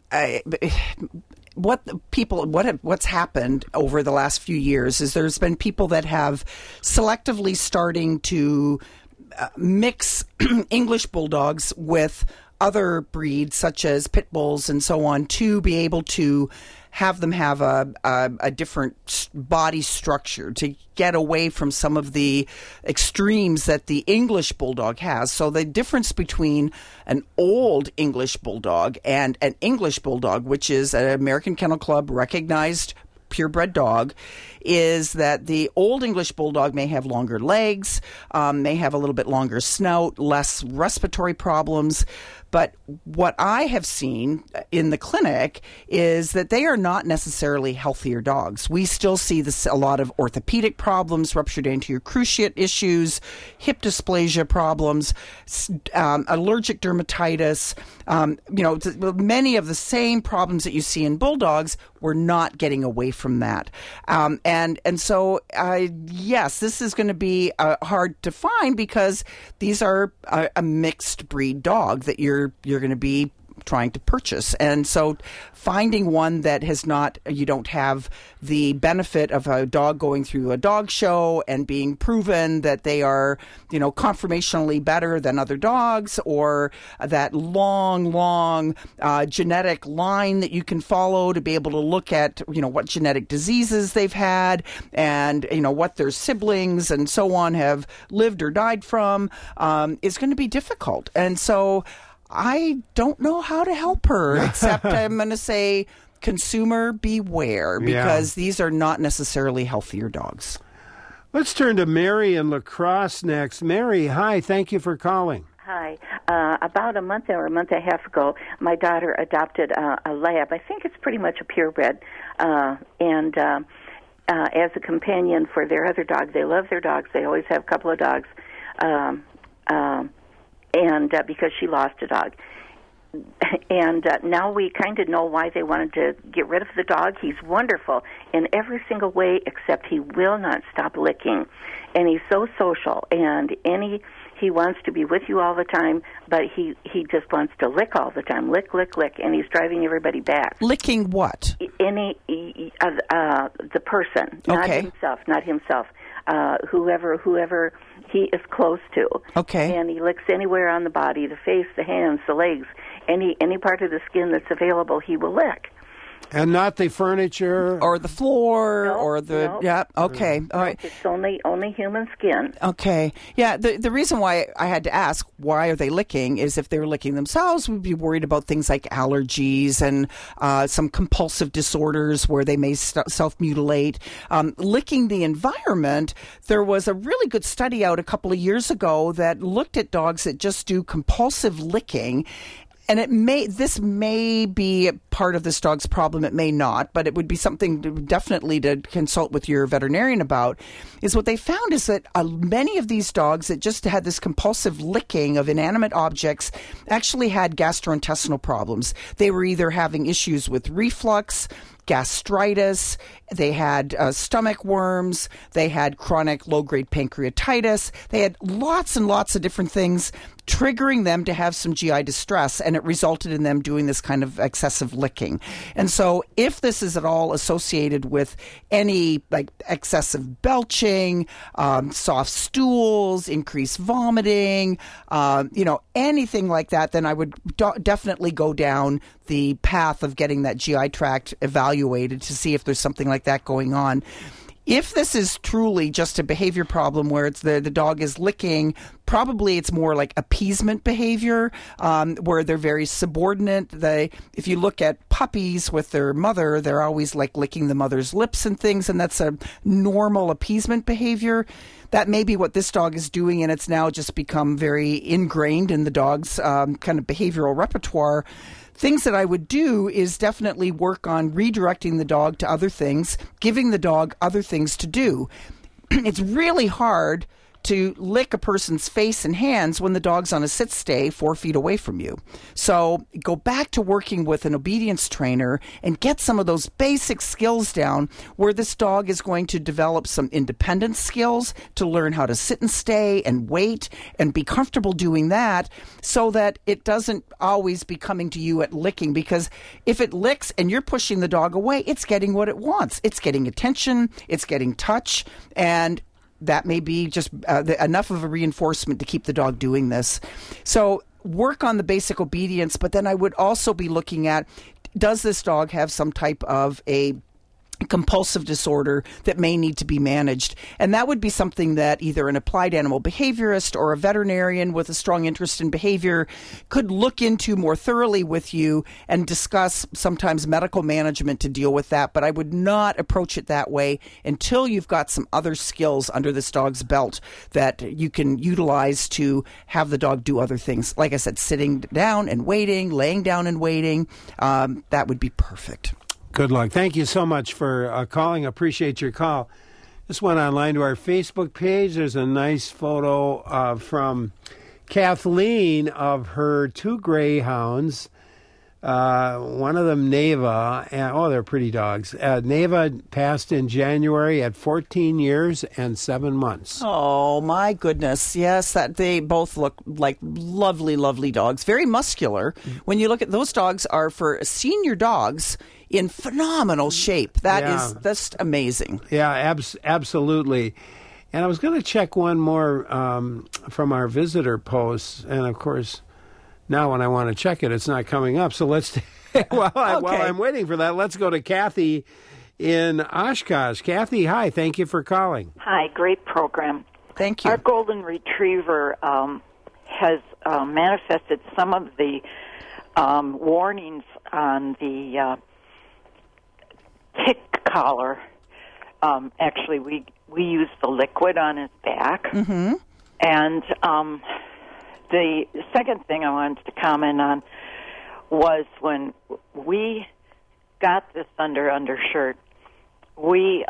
what's happened over the last few years is there's been people that have selectively starting to mix English bulldogs with other breeds such as pit bulls and so on to be able to have them have a different body structure to get away from some of the extremes that the English bulldog has. So the difference between an old English bulldog and an English bulldog, which is an American Kennel Club recognized purebred dog, is that the old English bulldog may have longer legs, may have a little bit longer snout, less respiratory problems. But what I have seen in the clinic is that they are not necessarily healthier dogs. We still see a lot of orthopedic problems, ruptured anterior cruciate issues, hip dysplasia problems, allergic dermatitis, many of the same problems that you see in bulldogs. We're not getting away from that. So yes, this is going to be hard to find because these are a mixed breed dog that you're going to be trying to purchase. And so finding one that you don't have the benefit of a dog going through a dog show and being proven that they are, conformationally better than other dogs, or that long genetic line that you can follow to be able to look at, what genetic diseases they've had and, what their siblings and so on have lived or died from, is going to be difficult. And so I don't know how to help her, except I'm going to say consumer beware, because these are not necessarily healthier dogs. Let's turn to Mary in La Crosse next. Mary, hi. Thank you for calling. Hi. About a month or a month and a half ago, my daughter adopted a lab. I think it's pretty much a purebred. And as a companion for their other dog, they love their dogs. They always have a couple of dogs. Because she lost a dog. And now we kind of know why they wanted to get rid of the dog. He's wonderful in every single way, except he will not stop licking. And he's so social, and he wants to be with you all the time, but he just wants to lick all the time. Lick, and he's driving everybody back. Licking what? The person, okay. not himself. Whoever he is close to. Okay. And he licks anywhere on the body, the face, the hands, the legs, any part of the skin that's available, he will lick. And not the furniture? Or the floor? No. Yeah, okay. All right. It's only human skin. Okay. Yeah, the reason why I had to ask why are they licking is if they were licking themselves, we'd be worried about things like allergies and some compulsive disorders where they may self-mutilate. Licking the environment, there was a really good study out a couple of years ago that looked at dogs that just do compulsive licking. And this may be part of this dog's problem. It may not, but it would be something definitely to consult with your veterinarian about. Is what they found is that many of these dogs that just had this compulsive licking of inanimate objects actually had gastrointestinal problems. They were either having issues with reflux, gastritis, they had stomach worms, they had chronic low-grade pancreatitis, they had lots and lots of different things triggering them to have some GI distress, and it resulted in them doing this kind of excessive licking. And so if this is at all associated with any like excessive belching, soft stools, increased vomiting, anything like that, then I would definitely go down the path of getting that GI tract evaluated to see if there's something like that going on. If this is truly just a behavior problem where it's the dog is licking, probably it's more like appeasement behavior, where they're very subordinate. If you look at puppies with their mother, they're always like licking the mother's lips and things, and that's a normal appeasement behavior. That may be what this dog is doing, and it's now just become very ingrained in the dog's kind of behavioral repertoire. Things that I would do is definitely work on redirecting the dog to other things, giving the dog other things to do. It's really hard to lick a person's face and hands when the dog's on a sit-stay 4 feet away from you. So go back to working with an obedience trainer and get some of those basic skills down where this dog is going to develop some independent skills to learn how to sit and stay and wait and be comfortable doing that so that it doesn't always be coming to you at licking, because if it licks and you're pushing the dog away, it's getting what it wants. It's getting attention, it's getting touch, and that may be just enough of a reinforcement to keep the dog doing this. So work on the basic obedience, but then I would also be looking at, does this dog have some type of a compulsive disorder that may need to be managed. And that would be something that either an applied animal behaviorist or a veterinarian with a strong interest in behavior could look into more thoroughly with you and discuss sometimes medical management to deal with that. But I would not approach it that way until you've got some other skills under this dog's belt that you can utilize to have the dog do other things. Like I said, sitting down and waiting, laying down and waiting, that would be perfect. Good luck. Thank you so much for calling. Appreciate your call. Just went online to our Facebook page. There's a nice photo from Kathleen of her 2 greyhounds. One of them, Neva, and they're pretty dogs. Neva passed in January at 14 years and 7 months. Oh, my goodness. Yes, that they both look like lovely, lovely dogs. Very muscular. When you look at those dogs are for senior dogs in phenomenal shape. That is just amazing. Yeah, absolutely. And I was going to check one more from our visitor posts, and of course, now when I want to check it, it's not coming up. So let's, while I'm waiting for that, let's go to Kathy in Oshkosh. Kathy, hi. Thank you for calling. Hi. Great program. Thank you. Our golden retriever has manifested some of the warnings on the tick collar. Actually, we use the liquid on his back. Mm-hmm. And the second thing I wanted to comment on was when we got this undershirt, we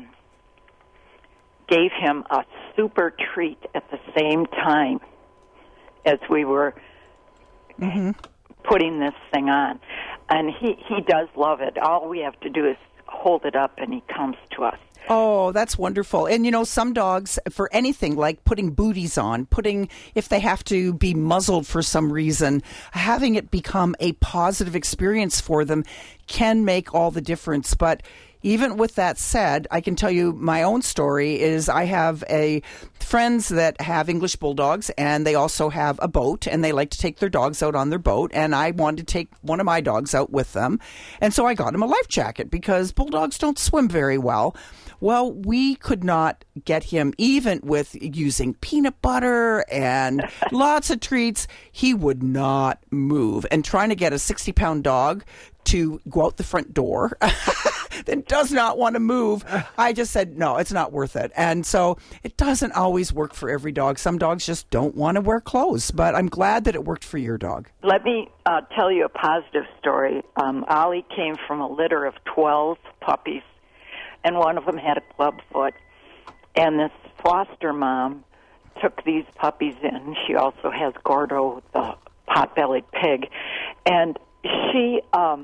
gave him a super treat at the same time as we were putting this thing on. And he does love it. All we have to do is hold it up and he comes to us. Oh, that's wonderful. And, you know, some dogs, for anything like putting booties on, if they have to be muzzled for some reason, having it become a positive experience for them can make all the difference. But even with that said, I can tell you my own story is I have friends that have English bulldogs, and they also have a boat, and they like to take their dogs out on their boat, and I wanted to take one of my dogs out with them. And so I got him a life jacket because bulldogs don't swim very well. Well, we could not get him, even with using peanut butter and lots of treats. He would not move. And trying to get a 60-pound dog to go out the front door that does not want to move, I just said, no, it's not worth it. And so it doesn't always work for every dog. Some dogs just don't want to wear clothes, but I'm glad that it worked for your dog. Let me tell you a positive story. Ollie came from a litter of 12 puppies, and one of them had a club foot. And this foster mom took these puppies in. She also has Gordo, the pot-bellied pig. And she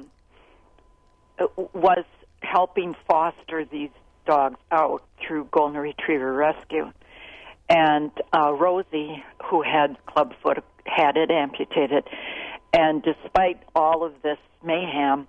was helping foster these dogs out through Golden Retriever Rescue. And Rosie, who had clubfoot, had it amputated. And despite all of this mayhem,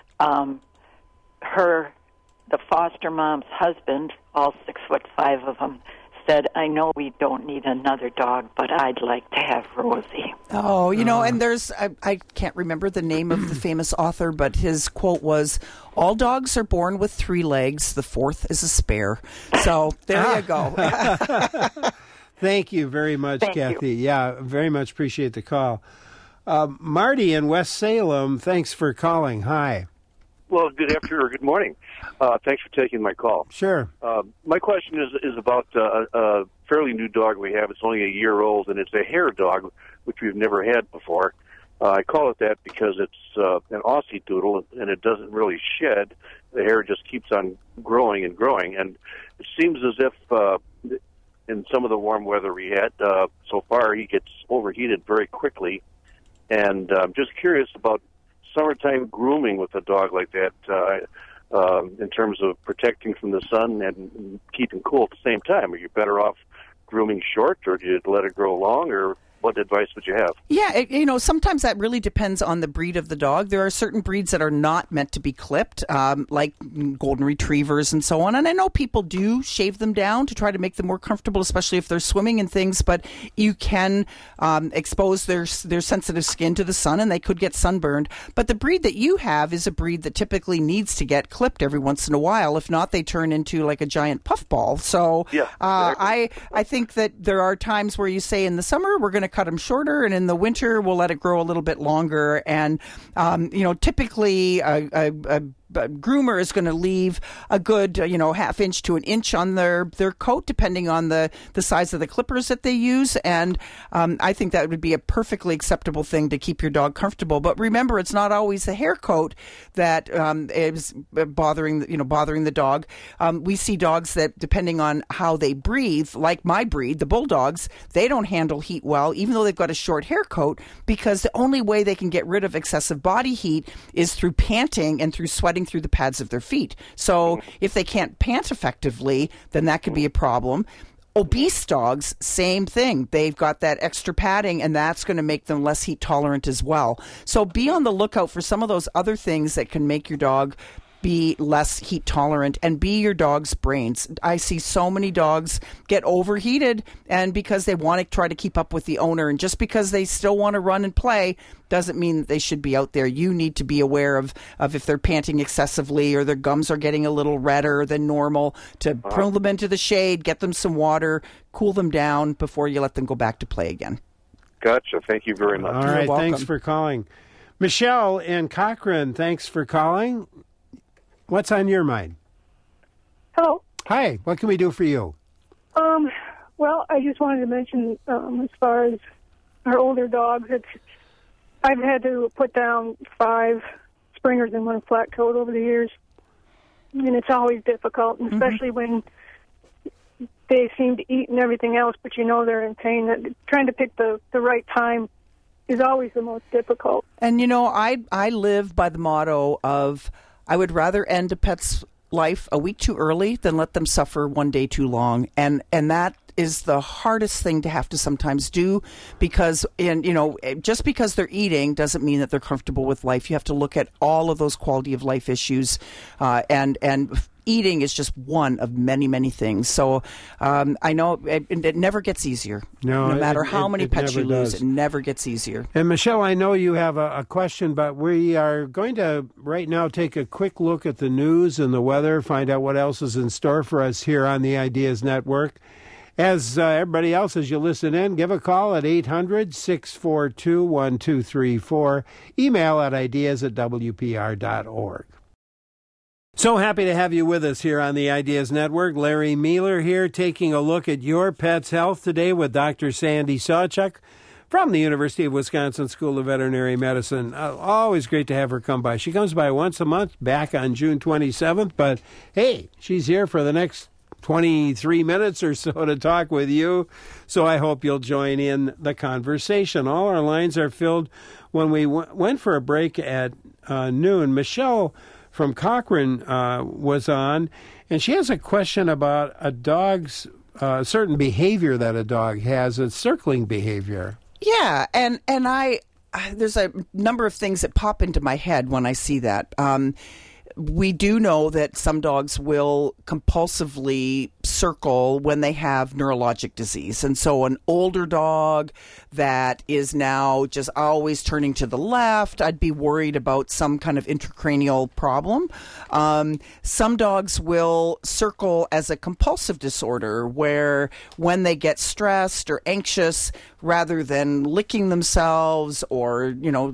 the foster mom's husband, all 6'5" of them, said, I know we don't need another dog, but I'd like to have Rosie. Oh, you know, and there's, I can't remember the name of the famous author, but his quote was, all dogs are born with 3 legs, the 4th is a spare. So there you go. Thank you very much, Kathy. Yeah, very much appreciate the call. Marty in West Salem, thanks for calling. Hi. Well, good afternoon or good morning. Thanks for taking my call. Sure. My question is about a fairly new dog we have. It's only a year old, and it's a hair dog, which we've never had before. I call it that because it's an Aussie doodle, and it doesn't really shed. The hair just keeps on growing and growing, and it seems as if in some of the warm weather we had so far, he gets overheated very quickly. And I'm just curious about summertime grooming with a dog like that in terms of protecting from the sun and keeping cool at the same time. Are you better off grooming short, or do you let it grow long, or what advice would you have? Yeah, sometimes that really depends on the breed of the dog. There are certain breeds that are not meant to be clipped, like golden retrievers and so on. And I know people do shave them down to try to make them more comfortable, especially if they're swimming and things. But you can expose their sensitive skin to the sun, and they could get sunburned. But the breed that you have is a breed that typically needs to get clipped every once in a while. If not, they turn into like a giant puffball. So exactly. I think that there are times where you say in the summer we're going to cut them shorter, and in the winter we'll let it grow a little bit longer. And typically a groomer is going to leave a good half inch to an inch on their coat, depending on the size of the clippers that they use. And I think that would be a perfectly acceptable thing to keep your dog comfortable. But remember, it's not always the hair coat that is bothering the dog. We see dogs that, depending on how they breathe, like my breed, the bulldogs, they don't handle heat well, even though they've got a short hair coat, because the only way they can get rid of excessive body heat is through panting and through sweating through the pads of their feet. So if they can't pant effectively, then that could be a problem. Obese dogs, same thing. They've got that extra padding, and that's going to make them less heat tolerant as well. So be on the lookout for some of those other things that can make your dog be less heat tolerant, and be your dog's brains. I see so many dogs get overheated, and because they want to try to keep up with the owner, and just because they still want to run and play doesn't mean that they should be out there. You need to be aware of if they're panting excessively or their gums are getting a little redder than normal, to pull them into the shade, get them some water, cool them down before you let them go back to play again. Gotcha. Thank you very much. All right, thanks for calling. Michelle in Cochrane, thanks for calling. What's on your mind? Hello. Hi. What can we do for you? Well, I just wanted to mention, as far as our older dogs, I've had to put down 5 springers and 1 flat coat over the years, and it's always difficult, and especially when they seem to eat and everything else, but they're in pain. That trying to pick the right time is always the most difficult. And I live by the motto of, I would rather end a pet's life a week too early than let them suffer one day too long. And that is the hardest thing to have to sometimes do, because just because they're eating doesn't mean that they're comfortable with life. You have to look at all of those quality of life issues, and eating is just one of many, many things. So I know it never gets easier. No matter how many pets you lose, it never gets easier. And Michelle, I know you have a question, but we are going to right now take a quick look at the news and the weather, find out what else is in store for us here on the Ideas Network. As everybody else, as you listen in, give a call at 800-642-1234. Email at ideas@wpr.org. So happy to have you with us here on the Ideas Network. Larry Mealer here, taking a look at your pet's health today with Dr. Sandy Sawchuk from the University of Wisconsin School of Veterinary Medicine. Always great to have her come by. She comes by once a month, back on June 27th, but hey, she's here for the next 23 minutes or so to talk with you, so I hope you'll join in the conversation. All our lines are filled. When we went for a break at noon, Michelle from Cochrane was on, and she has a question about a dog's certain behavior that a dog has, a circling behavior. Yeah, and there's a number of things that pop into my head when I see that. We do know that some dogs will compulsively circle when they have neurologic disease. And so an older dog that is now just always turning to the left, I'd be worried about some kind of intracranial problem. Some dogs will circle as a compulsive disorder, where when they get stressed or anxious, rather than licking themselves or,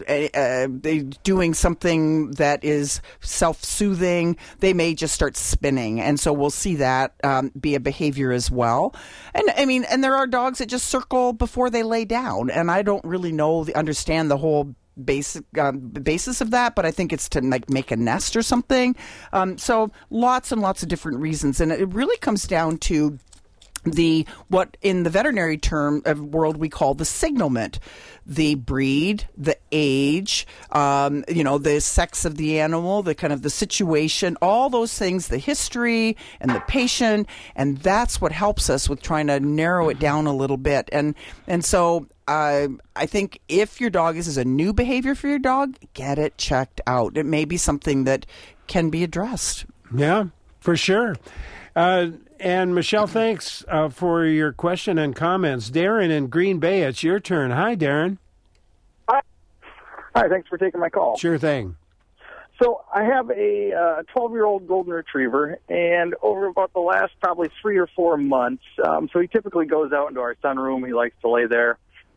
they doing something that is self-soothing, they may just start spinning. And so we'll see that be a behavior as well. And there are dogs that just circle before they lay down. And I don't really understand the whole basis of that, but I think it's to make a nest or something. So lots and lots of different reasons. And it really comes down to what in the veterinary term world we call the signalment, the breed, the age, the sex of the animal, the kind of the situation, all those things, the history and the patient, and that's what helps us with trying to narrow it down a little bit. And so I think if your dog is a new behavior for your dog, get it checked out. It may be something that can be addressed. Yeah, for sure. And Michelle, thanks for your question and comments. Darren in Green Bay, it's your turn. Hi, Darren. Hi, thanks for taking my call. Sure thing. So I have a 12-year-old golden retriever, and over about the last probably 3 or 4 months, so he typically goes out into our sunroom. He likes to lay there,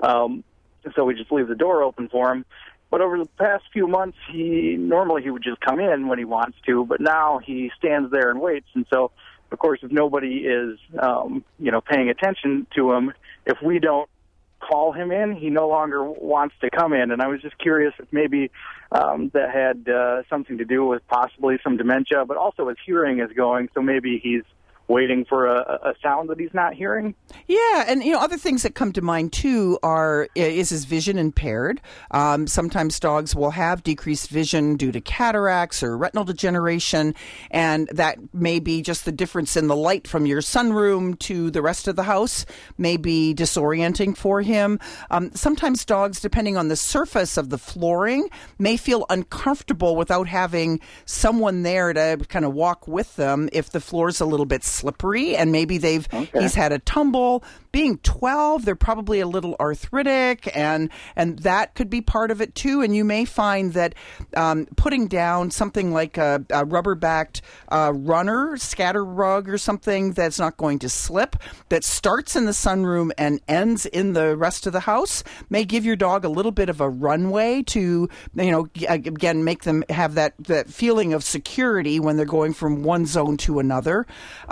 so we just leave the door open for him. But over the past few months, normally he would just come in when he wants to, but now he stands there and waits. And so, of course, if nobody is, paying attention to him, if we don't call him in, he no longer wants to come in. And I was just curious if maybe that had something to do with possibly some dementia, but also his hearing is going, so maybe he's waiting for a sound that he's not hearing. Yeah, and other things that come to mind too is his vision impaired. Sometimes dogs will have decreased vision due to cataracts or retinal degeneration, and that may be just the difference in the light from your sunroom to the rest of the house may be disorienting for him. Sometimes dogs, depending on the surface of the flooring, may feel uncomfortable without having someone there to kind of walk with them if the floor's a little bit slippery, and maybe he's had a tumble. Being 12, they're probably a little arthritic, and that could be part of it too. And you may find that putting down something like a rubber-backed runner, scatter rug or something that's not going to slip, that starts in the sunroom and ends in the rest of the house, may give your dog a little bit of a runway to, again, make them have that feeling of security when they're going from one zone to another.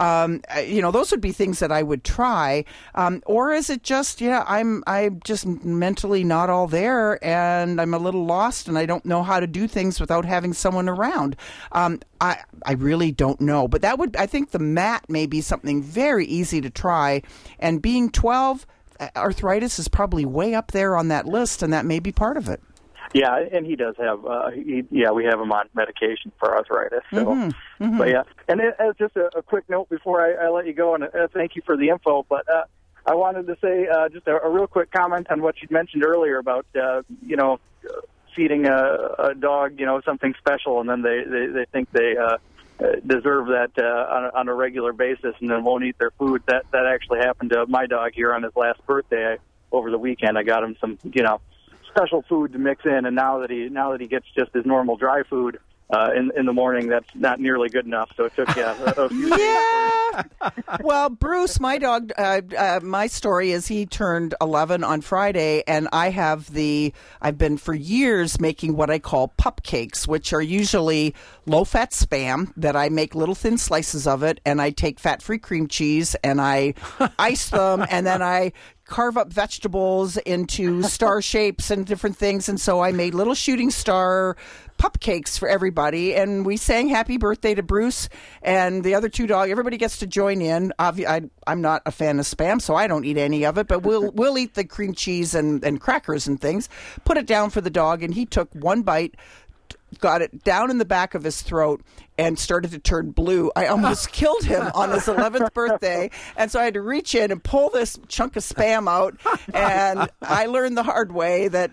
Those would be things that I would try. Or is it just, I'm just mentally not all there, and I'm a little lost, and I don't know how to do things without having someone around. I really don't know. But I think the mat may be something very easy to try. And being 12, arthritis is probably way up there on that list, and that may be part of it. Yeah, and he does have, we have him on medication for arthritis. So, But yeah, and as just a quick note before I let you go, and thank you for the info, but I wanted to say just a real quick comment on what you mentioned earlier about, feeding a dog, something special, and then they think they deserve that on a regular basis and then won't eat their food. That actually happened to my dog here on his last birthday over the weekend. I got him some, special food to mix in, and now that he gets just his normal dry food in the morning, that's not nearly good enough. So it took a few days. Well, Bruce, my dog, my story is he turned 11 on Friday, and I've been for years making what I call pup cakes, which are usually low-fat Spam that I make little thin slices of it, and I take fat-free cream cheese and I ice them, and then I carve up vegetables into star shapes and different things. And so I made little shooting star pup cakes for everybody, and we sang happy birthday to Bruce and the other two dogs. Everybody gets to join in. I'm not a fan of Spam, so I don't eat any of it, but we'll eat the cream cheese and crackers and things. Put it down for the dog, and he took one bite, got it down in the back of his throat, and started to turn blue. I almost killed him on his 11th birthday, and so I had to reach in and pull this chunk of Spam out, and I learned the hard way that,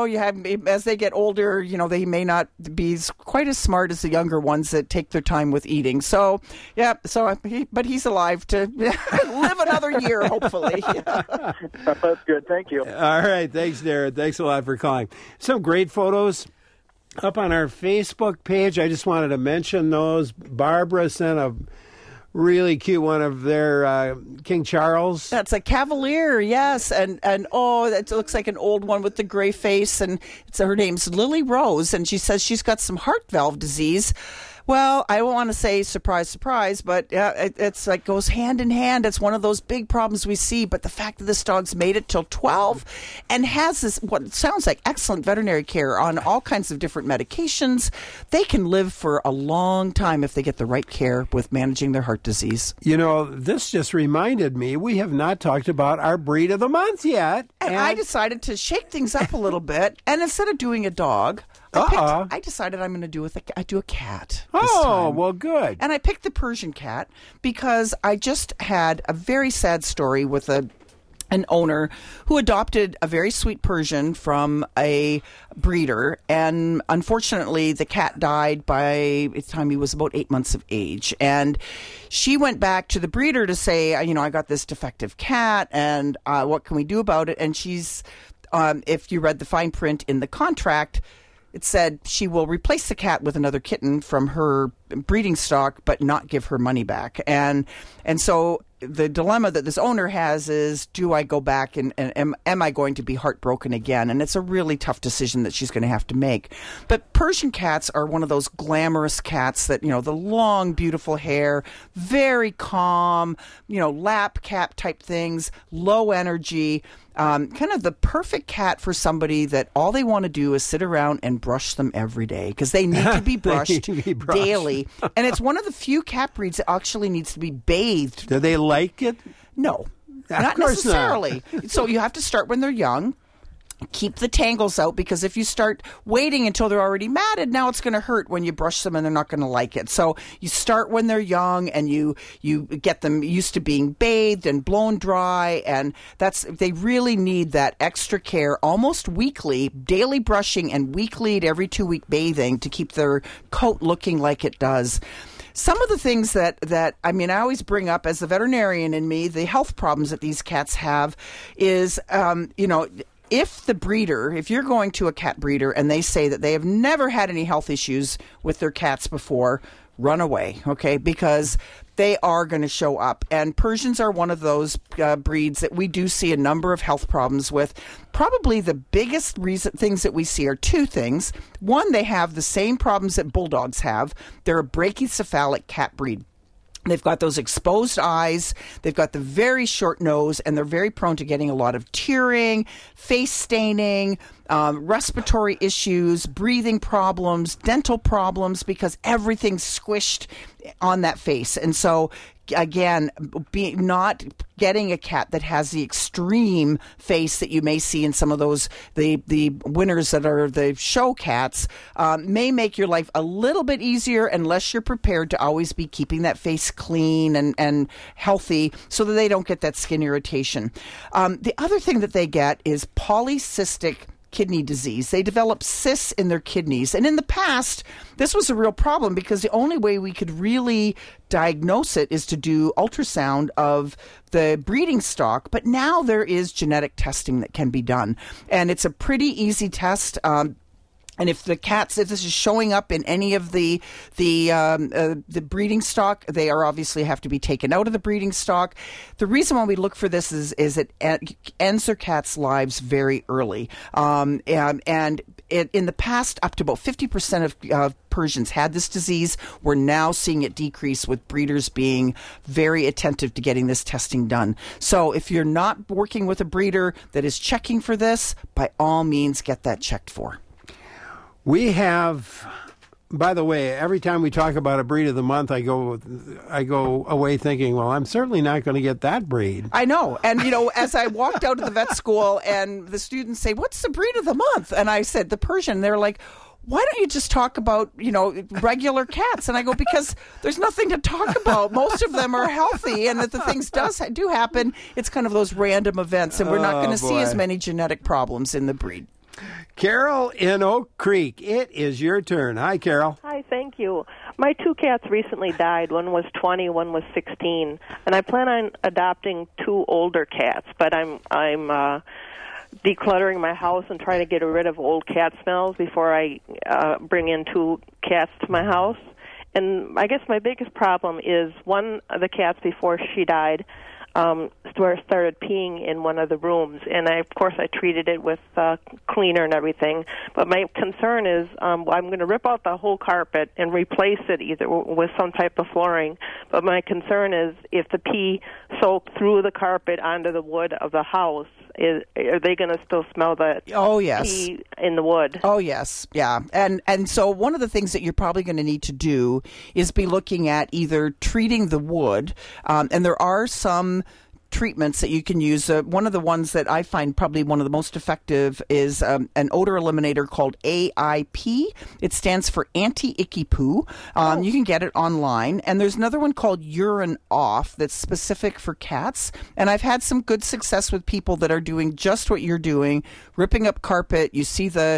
as they get older, they may not be quite as smart as the younger ones that take their time with eating. So, but he's alive to live another year, hopefully. Yeah. That's good. Thank you. All right. Thanks, Darren. Thanks a lot for calling. Some great photos up on our Facebook page. I just wanted to mention those. Barbara sent a really cute one of their King Charles. That's a Cavalier, yes. And that looks like an old one with the gray face. And her name's Lily Rose, and she says she's got some heart valve disease. Well, I don't want to say surprise, surprise, but it's like goes hand in hand. It's one of those big problems we see. But the fact that this dog's made it till 12 and has this, what sounds like excellent veterinary care on all kinds of different medications, they can live for a long time if they get the right care with managing their heart disease. This just reminded me, we have not talked about our breed of the month yet. And I decided to shake things up a little bit. And instead of doing a dog, I decided I'm going to do a cat. Oh, well, good. And I picked the Persian cat because I just had a very sad story with a an owner who adopted a very sweet Persian from a breeder, and unfortunately the cat died by the time he was about 8 months of age. And she went back to the breeder to say, I got this defective cat, and what can we do about it? And she's, if you read the fine print in the contract, it said she will replace the cat with another kitten from her breeding stock, but not give her money back. And so the dilemma that this owner has is, do I go back and am I going to be heartbroken again? And it's a really tough decision that she's going to have to make. But Persian cats are one of those glamorous cats that, the long, beautiful hair, very calm, lap cat type things, low energy. Kind of the perfect cat for somebody that all they want to do is sit around and brush them every day, because they need to be brushed daily. And it's one of the few cat breeds that actually needs to be bathed. Do they like it? No, not necessarily. So you have to start when they're young. Keep the tangles out, because if you start waiting until they're already matted, now it's going to hurt when you brush them and they're not going to like it. So you start when they're young, and you get them used to being bathed and blown dry, and they really need that extra care, almost weekly, daily brushing and weekly to every 2-week bathing to keep their coat looking like it does. Some of the things that I always bring up as a veterinarian in me, the health problems that these cats have is, if you're going to a cat breeder and they say that they have never had any health issues with their cats before, run away, okay? Because they are going to show up. And Persians are one of those breeds that we do see a number of health problems with. Probably the biggest things that we see are two things. One, they have the same problems that bulldogs have. They're a brachycephalic cat breed. They've got those exposed eyes, they've got the very short nose, and they're very prone to getting a lot of tearing, face staining, respiratory issues, breathing problems, dental problems, because everything's squished on that face. And so, again, not getting a cat that has the extreme face that you may see in some of those, the winners that are the show cats, may make your life a little bit easier unless you're prepared to always be keeping that face clean and healthy so that they don't get that skin irritation. The other thing that they get is polycystic kidney disease. They develop cysts in their kidneys. And in the past, this was a real problem because the only way we could really diagnose it is to do ultrasound of the breeding stock. But now there is genetic testing that can be done. And it's a pretty easy test. And if this is showing up in any of the breeding stock, they obviously have to be taken out of the breeding stock. The reason why we look for this is it ends their cats' lives very early. And in the past, up to about 50% of Persians had this disease. We're now seeing it decrease with breeders being very attentive to getting this testing done. So if you're not working with a breeder that is checking for this, by all means, get that checked for. We have, by the way, every time we talk about a breed of the month, I go away thinking, well, I'm certainly not going to get that breed. I know. And, as I walked out of the vet school and the students say, what's the breed of the month? And I said, the Persian. They're like, why don't you just talk about, regular cats? And I go, because there's nothing to talk about. Most of them are healthy, and if the things do happen, it's kind of those random events, and we're not going to see as many genetic problems in the breed. Carol in Oak Creek, it is your turn. Hi, Carol. Hi, thank you. My two cats recently died. One was 20, one was 16, and I plan on adopting two older cats. But I'm decluttering my house and trying to get rid of old cat smells before I bring in two cats to my house. And I guess my biggest problem is one of the cats before she died started peeing in one of the rooms, and of course I treated it with cleaner and everything. But my concern is I'm going to rip out the whole carpet and replace it either with some type of flooring. But my concern is if the pee soaked through the carpet onto the wood of the house, are they going to still smell the pee in the wood? Oh, yes. Yeah. And so one of the things that you're probably going to need to do is be looking at either treating the wood, and there are some treatments that you can use. One of the ones that I find probably one of the most effective is an odor eliminator called AIP. It stands for Anti-Icky Poo. You can get it online. And there's another one called Urine Off that's specific for cats. And I've had some good success with people that are doing just what you're doing, ripping up carpet. You see the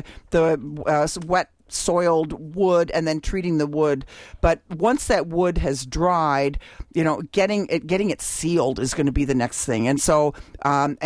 wet soiled wood and then treating the wood. But once that wood has dried, getting it sealed is going to be the next thing. And so, I'm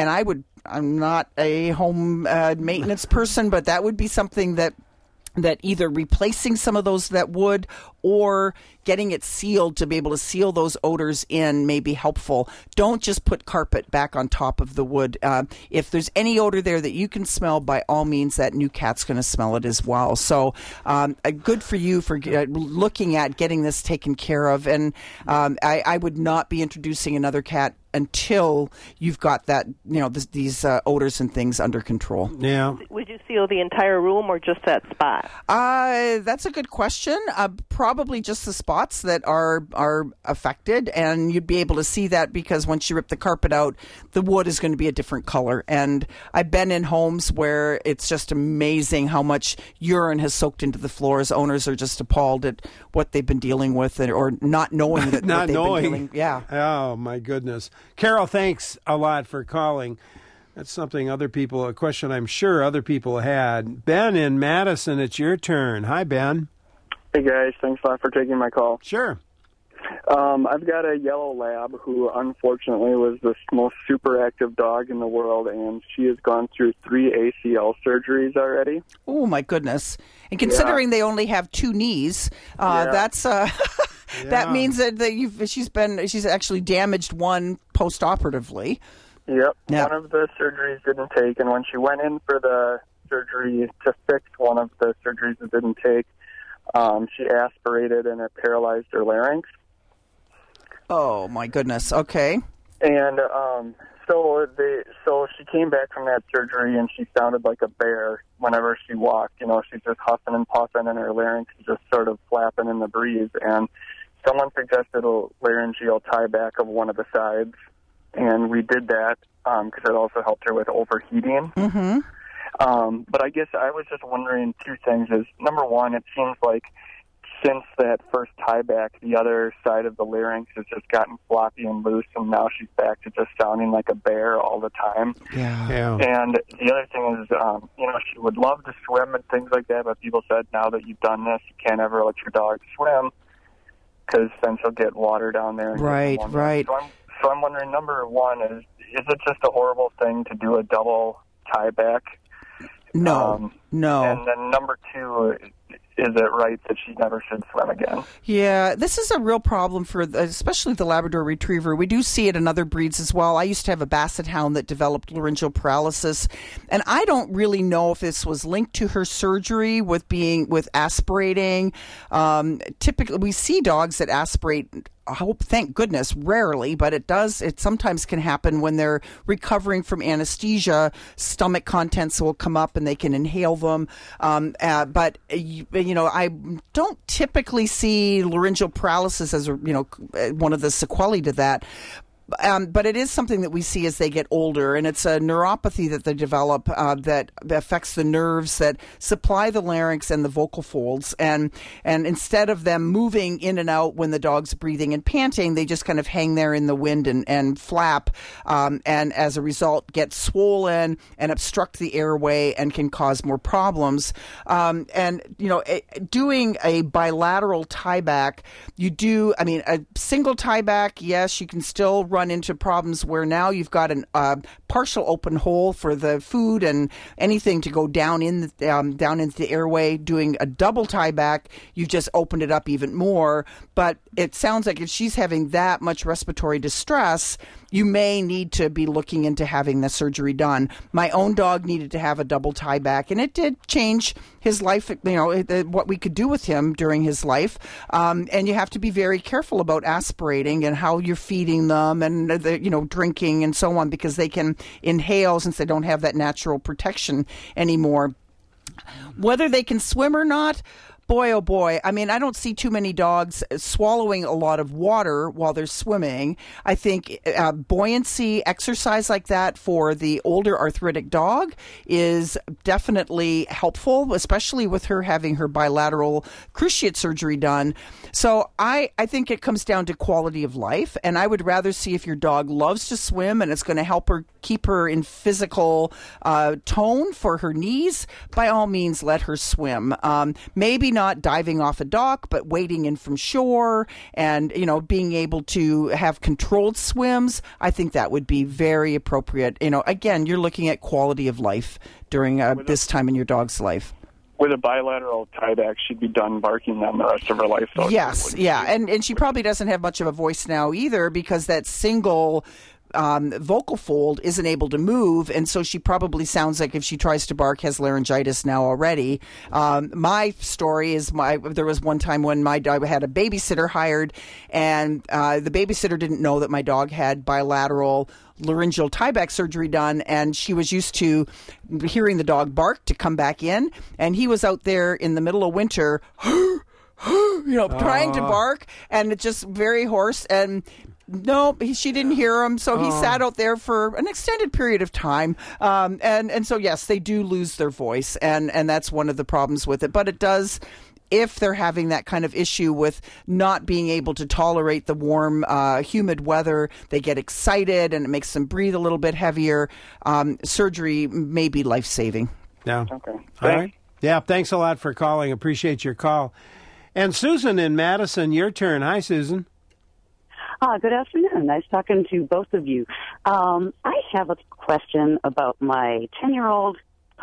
not a home maintenance person, but that would be something that either replacing some of that wood or getting it sealed to be able to seal those odors in may be helpful. Don't just put carpet back on top of the wood. If there's any odor there that you can smell, by all means, that new cat's going to smell it as well. So good for you for looking at getting this taken care of. And I would not be introducing another cat until you've got that, these odors and things under control. Yeah. Would you seal the entire room or just that spot? That's a good question. Probably just the spots that are affected, and you'd be able to see that because once you rip the carpet out, the wood is going to be a different color. And I've been in homes where it's just amazing how much urine has soaked into the floors. Owners are just appalled at what they've been dealing with, or not knowing that not what they've knowing. been dealing. Yeah. Oh my goodness. Carol, thanks a lot for calling. That's a question I'm sure other people had. Ben in Madison, it's your turn. Hi, Ben. Hey, guys. Thanks a lot for taking my call. Sure. I've got a yellow lab who, unfortunately, was the most super active dog in the world, and she has gone through 3 ACL surgeries already. Oh, my goodness. And considering they only have 2 knees, that's... That means that she's actually damaged one post-operatively. Yep. One of the surgeries didn't take, and when she went in for the surgery to fix one of the surgeries that didn't take, she aspirated and it paralyzed her larynx. Oh, my goodness. Okay. And so she came back from that surgery and she sounded like a bear whenever she walked. She's just huffing and puffing and her larynx is just sort of flapping in the breeze. And someone suggested a laryngeal tie back of one of the sides, and we did that because it also helped her with overheating. Mm-hmm. But I guess I was just wondering 2 things. Is number one, it seems like since that first tie back, the other side of the larynx has just gotten floppy and loose, and now she's back to just sounding like a bear all the time. Yeah. And the other thing is, she would love to swim and things like that, but people said now that you've done this, you can't ever let your dog swim because then she'll get water down there. Right. So I'm wondering, number one, is it just a horrible thing to do a double tie back? No. And then number 2, is it right that she never should swim again? Yeah, this is a real problem for especially the Labrador Retriever. We do see it in other breeds as well. I used to have a Basset Hound that developed laryngeal paralysis, and I don't really know if this was linked to her surgery with aspirating. Typically, we see dogs that aspirate. I hope, thank goodness, rarely, but it sometimes can happen when they're recovering from anesthesia. Stomach contents will come up and they can inhale them. But I don't typically see laryngeal paralysis as one of the sequelae to that. But it is something that we see as they get older, and it's a neuropathy that they develop that affects the nerves that supply the larynx and the vocal folds. And instead of them moving in and out when the dog's breathing and panting, they just kind of hang there in the wind and flap, and as a result get swollen and obstruct the airway and can cause more problems. Doing a bilateral tieback, a single tieback, yes, you can still run into problems where now you've got a partial open hole for the food and anything to go down into the airway. Doing a double tieback, you've just opened it up even more. But it sounds like if she's having that much respiratory distress, you may need to be looking into having the surgery done. My own dog needed to have a double tieback, and it did change his life, what we could do with him during his life. And you have to be very careful about aspirating and how you're feeding them and, drinking and so on, because they can inhale since they don't have that natural protection anymore. Whether they can swim or not, boy, oh boy. I mean, I don't see too many dogs swallowing a lot of water while they're swimming. I think buoyancy exercise like that for the older arthritic dog is definitely helpful, especially with her having her bilateral cruciate surgery done. So I think it comes down to quality of life, and I would rather see if your dog loves to swim and it's going to help her keep her in physical tone for her knees, by all means, let her swim. Maybe not diving off a dock, but wading in from shore and, being able to have controlled swims. I think that would be very appropriate. Again, you're looking at quality of life during this time in your dog's life. With a bilateral tieback, she'd be done barking then the rest of her life. Though, yes, yeah. And she probably doesn't have much of a voice now either, because that single vocal fold isn't able to move, and so she probably sounds like, if she tries to bark, has laryngitis now already. My story is there was one time when I had a babysitter hired, and the babysitter didn't know that my dog had bilateral laryngeal tieback surgery done, and she was used to hearing the dog bark to come back in, and he was out there in the middle of winter trying to bark, and it's just very hoarse, and no, she didn't hear him, so he sat out there for an extended period of time. And so, yes, they do lose their voice, and that's one of the problems with it. But it does, if they're having that kind of issue with not being able to tolerate the warm, humid weather, they get excited, and it makes them breathe a little bit heavier. Surgery may be life-saving. Yeah. Okay. All right. Yeah, thanks a lot for calling. Appreciate your call. And Susan in Madison, your turn. Hi, Susan. Good afternoon. Nice talking to both of you. I have a question about my 10-year-old,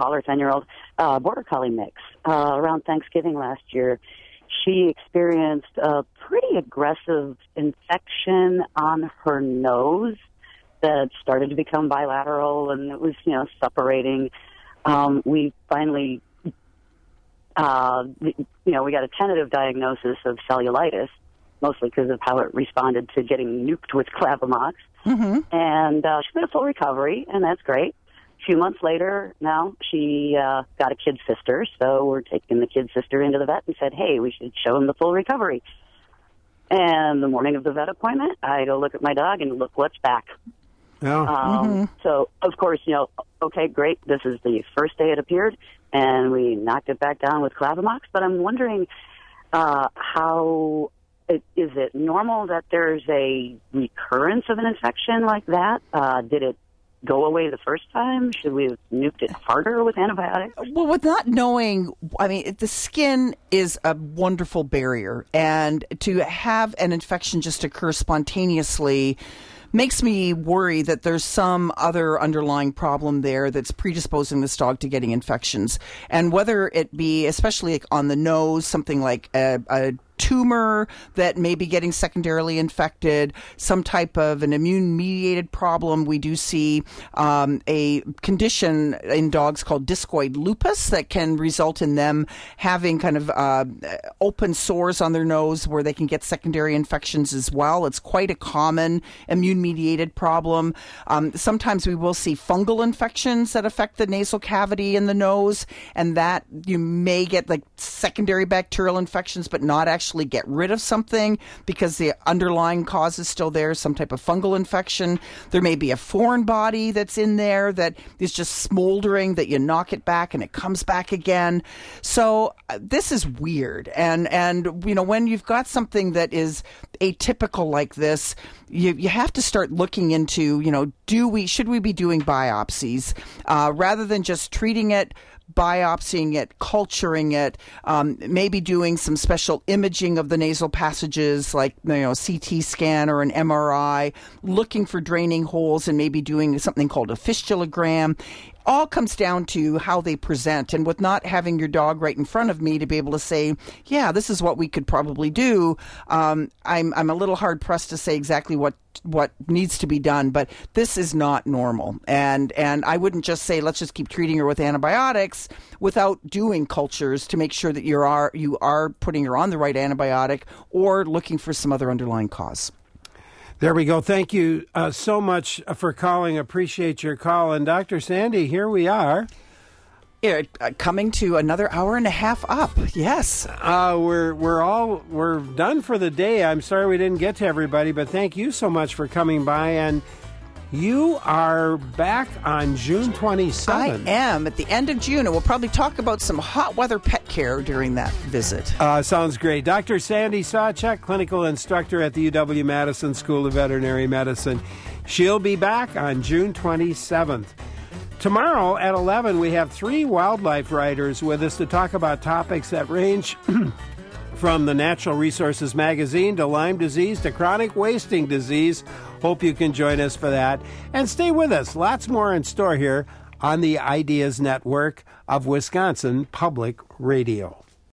Border Collie mix. Around Thanksgiving last year, she experienced a pretty aggressive infection on her nose that started to become bilateral, and it was, suppurating. We finally, we got a tentative diagnosis of cellulitis, mostly because of how it responded to getting nuked with Clavamox. Mm-hmm. And she made a full recovery, and that's great. A few months later, now, she got a kid sister, so we're taking the kid sister into the vet and said, hey, we should show him the full recovery. And the morning of the vet appointment, I go look at my dog, and look what's back. Oh. So, of course, okay, great, this is the first day it appeared, and we knocked it back down with Clavamox, but I'm wondering how... Is it normal that there's a recurrence of an infection like that? Did it go away the first time? Should we have nuked it harder with antibiotics? Well, with not knowing, the skin is a wonderful barrier, and to have an infection just occur spontaneously makes me worry that there's some other underlying problem there that's predisposing this dog to getting infections. And whether it be, especially on the nose, something like a tumor that may be getting secondarily infected, some type of an immune-mediated problem. We do see a condition in dogs called discoid lupus that can result in them having kind of open sores on their nose where they can get secondary infections as well. It's quite a common immune-mediated problem. Sometimes we will see fungal infections that affect the nasal cavity in the nose, and that you may get like secondary bacterial infections, but not actually get rid of something because the underlying cause is still there, some type of fungal infection. There may be a foreign body that's in there that is just smoldering, that you knock it back and it comes back again. So this is weird. And when you've got something that is atypical like this, you have to start looking into, should we be doing biopsies rather than just treating it, biopsying it, culturing it, maybe doing some special imaging of the nasal passages like CT scan or an MRI, looking for draining holes and maybe doing something called a fistulogram. All comes down to how they present, and with not having your dog right in front of me to be able to say, yeah, this is what we could probably do, I'm a little hard pressed to say exactly what needs to be done, but this is not normal. And I wouldn't just say, let's just keep treating her with antibiotics without doing cultures to make sure that you are putting her on the right antibiotic or looking for some other underlying cause. There we go. Thank you so much for calling. Appreciate your call. And Dr. Sandy, here we are. Coming to another hour and a half up. Yes. We're done for the day. I'm sorry we didn't get to everybody, but thank you so much for coming by. And you are back on June 27th. I am at the end of June, and we'll probably talk about some hot weather pet care during that visit. Sounds great. Dr. Sandy Sawchuk, clinical instructor at the UW-Madison School of Veterinary Medicine. She'll be back on June 27th. Tomorrow at 11, we have 3 wildlife writers with us to talk about topics that range from the Natural Resources Magazine to Lyme disease to chronic wasting disease. Hope you can join us for that. And stay with us. Lots more in store here on the Ideas Network of Wisconsin Public Radio.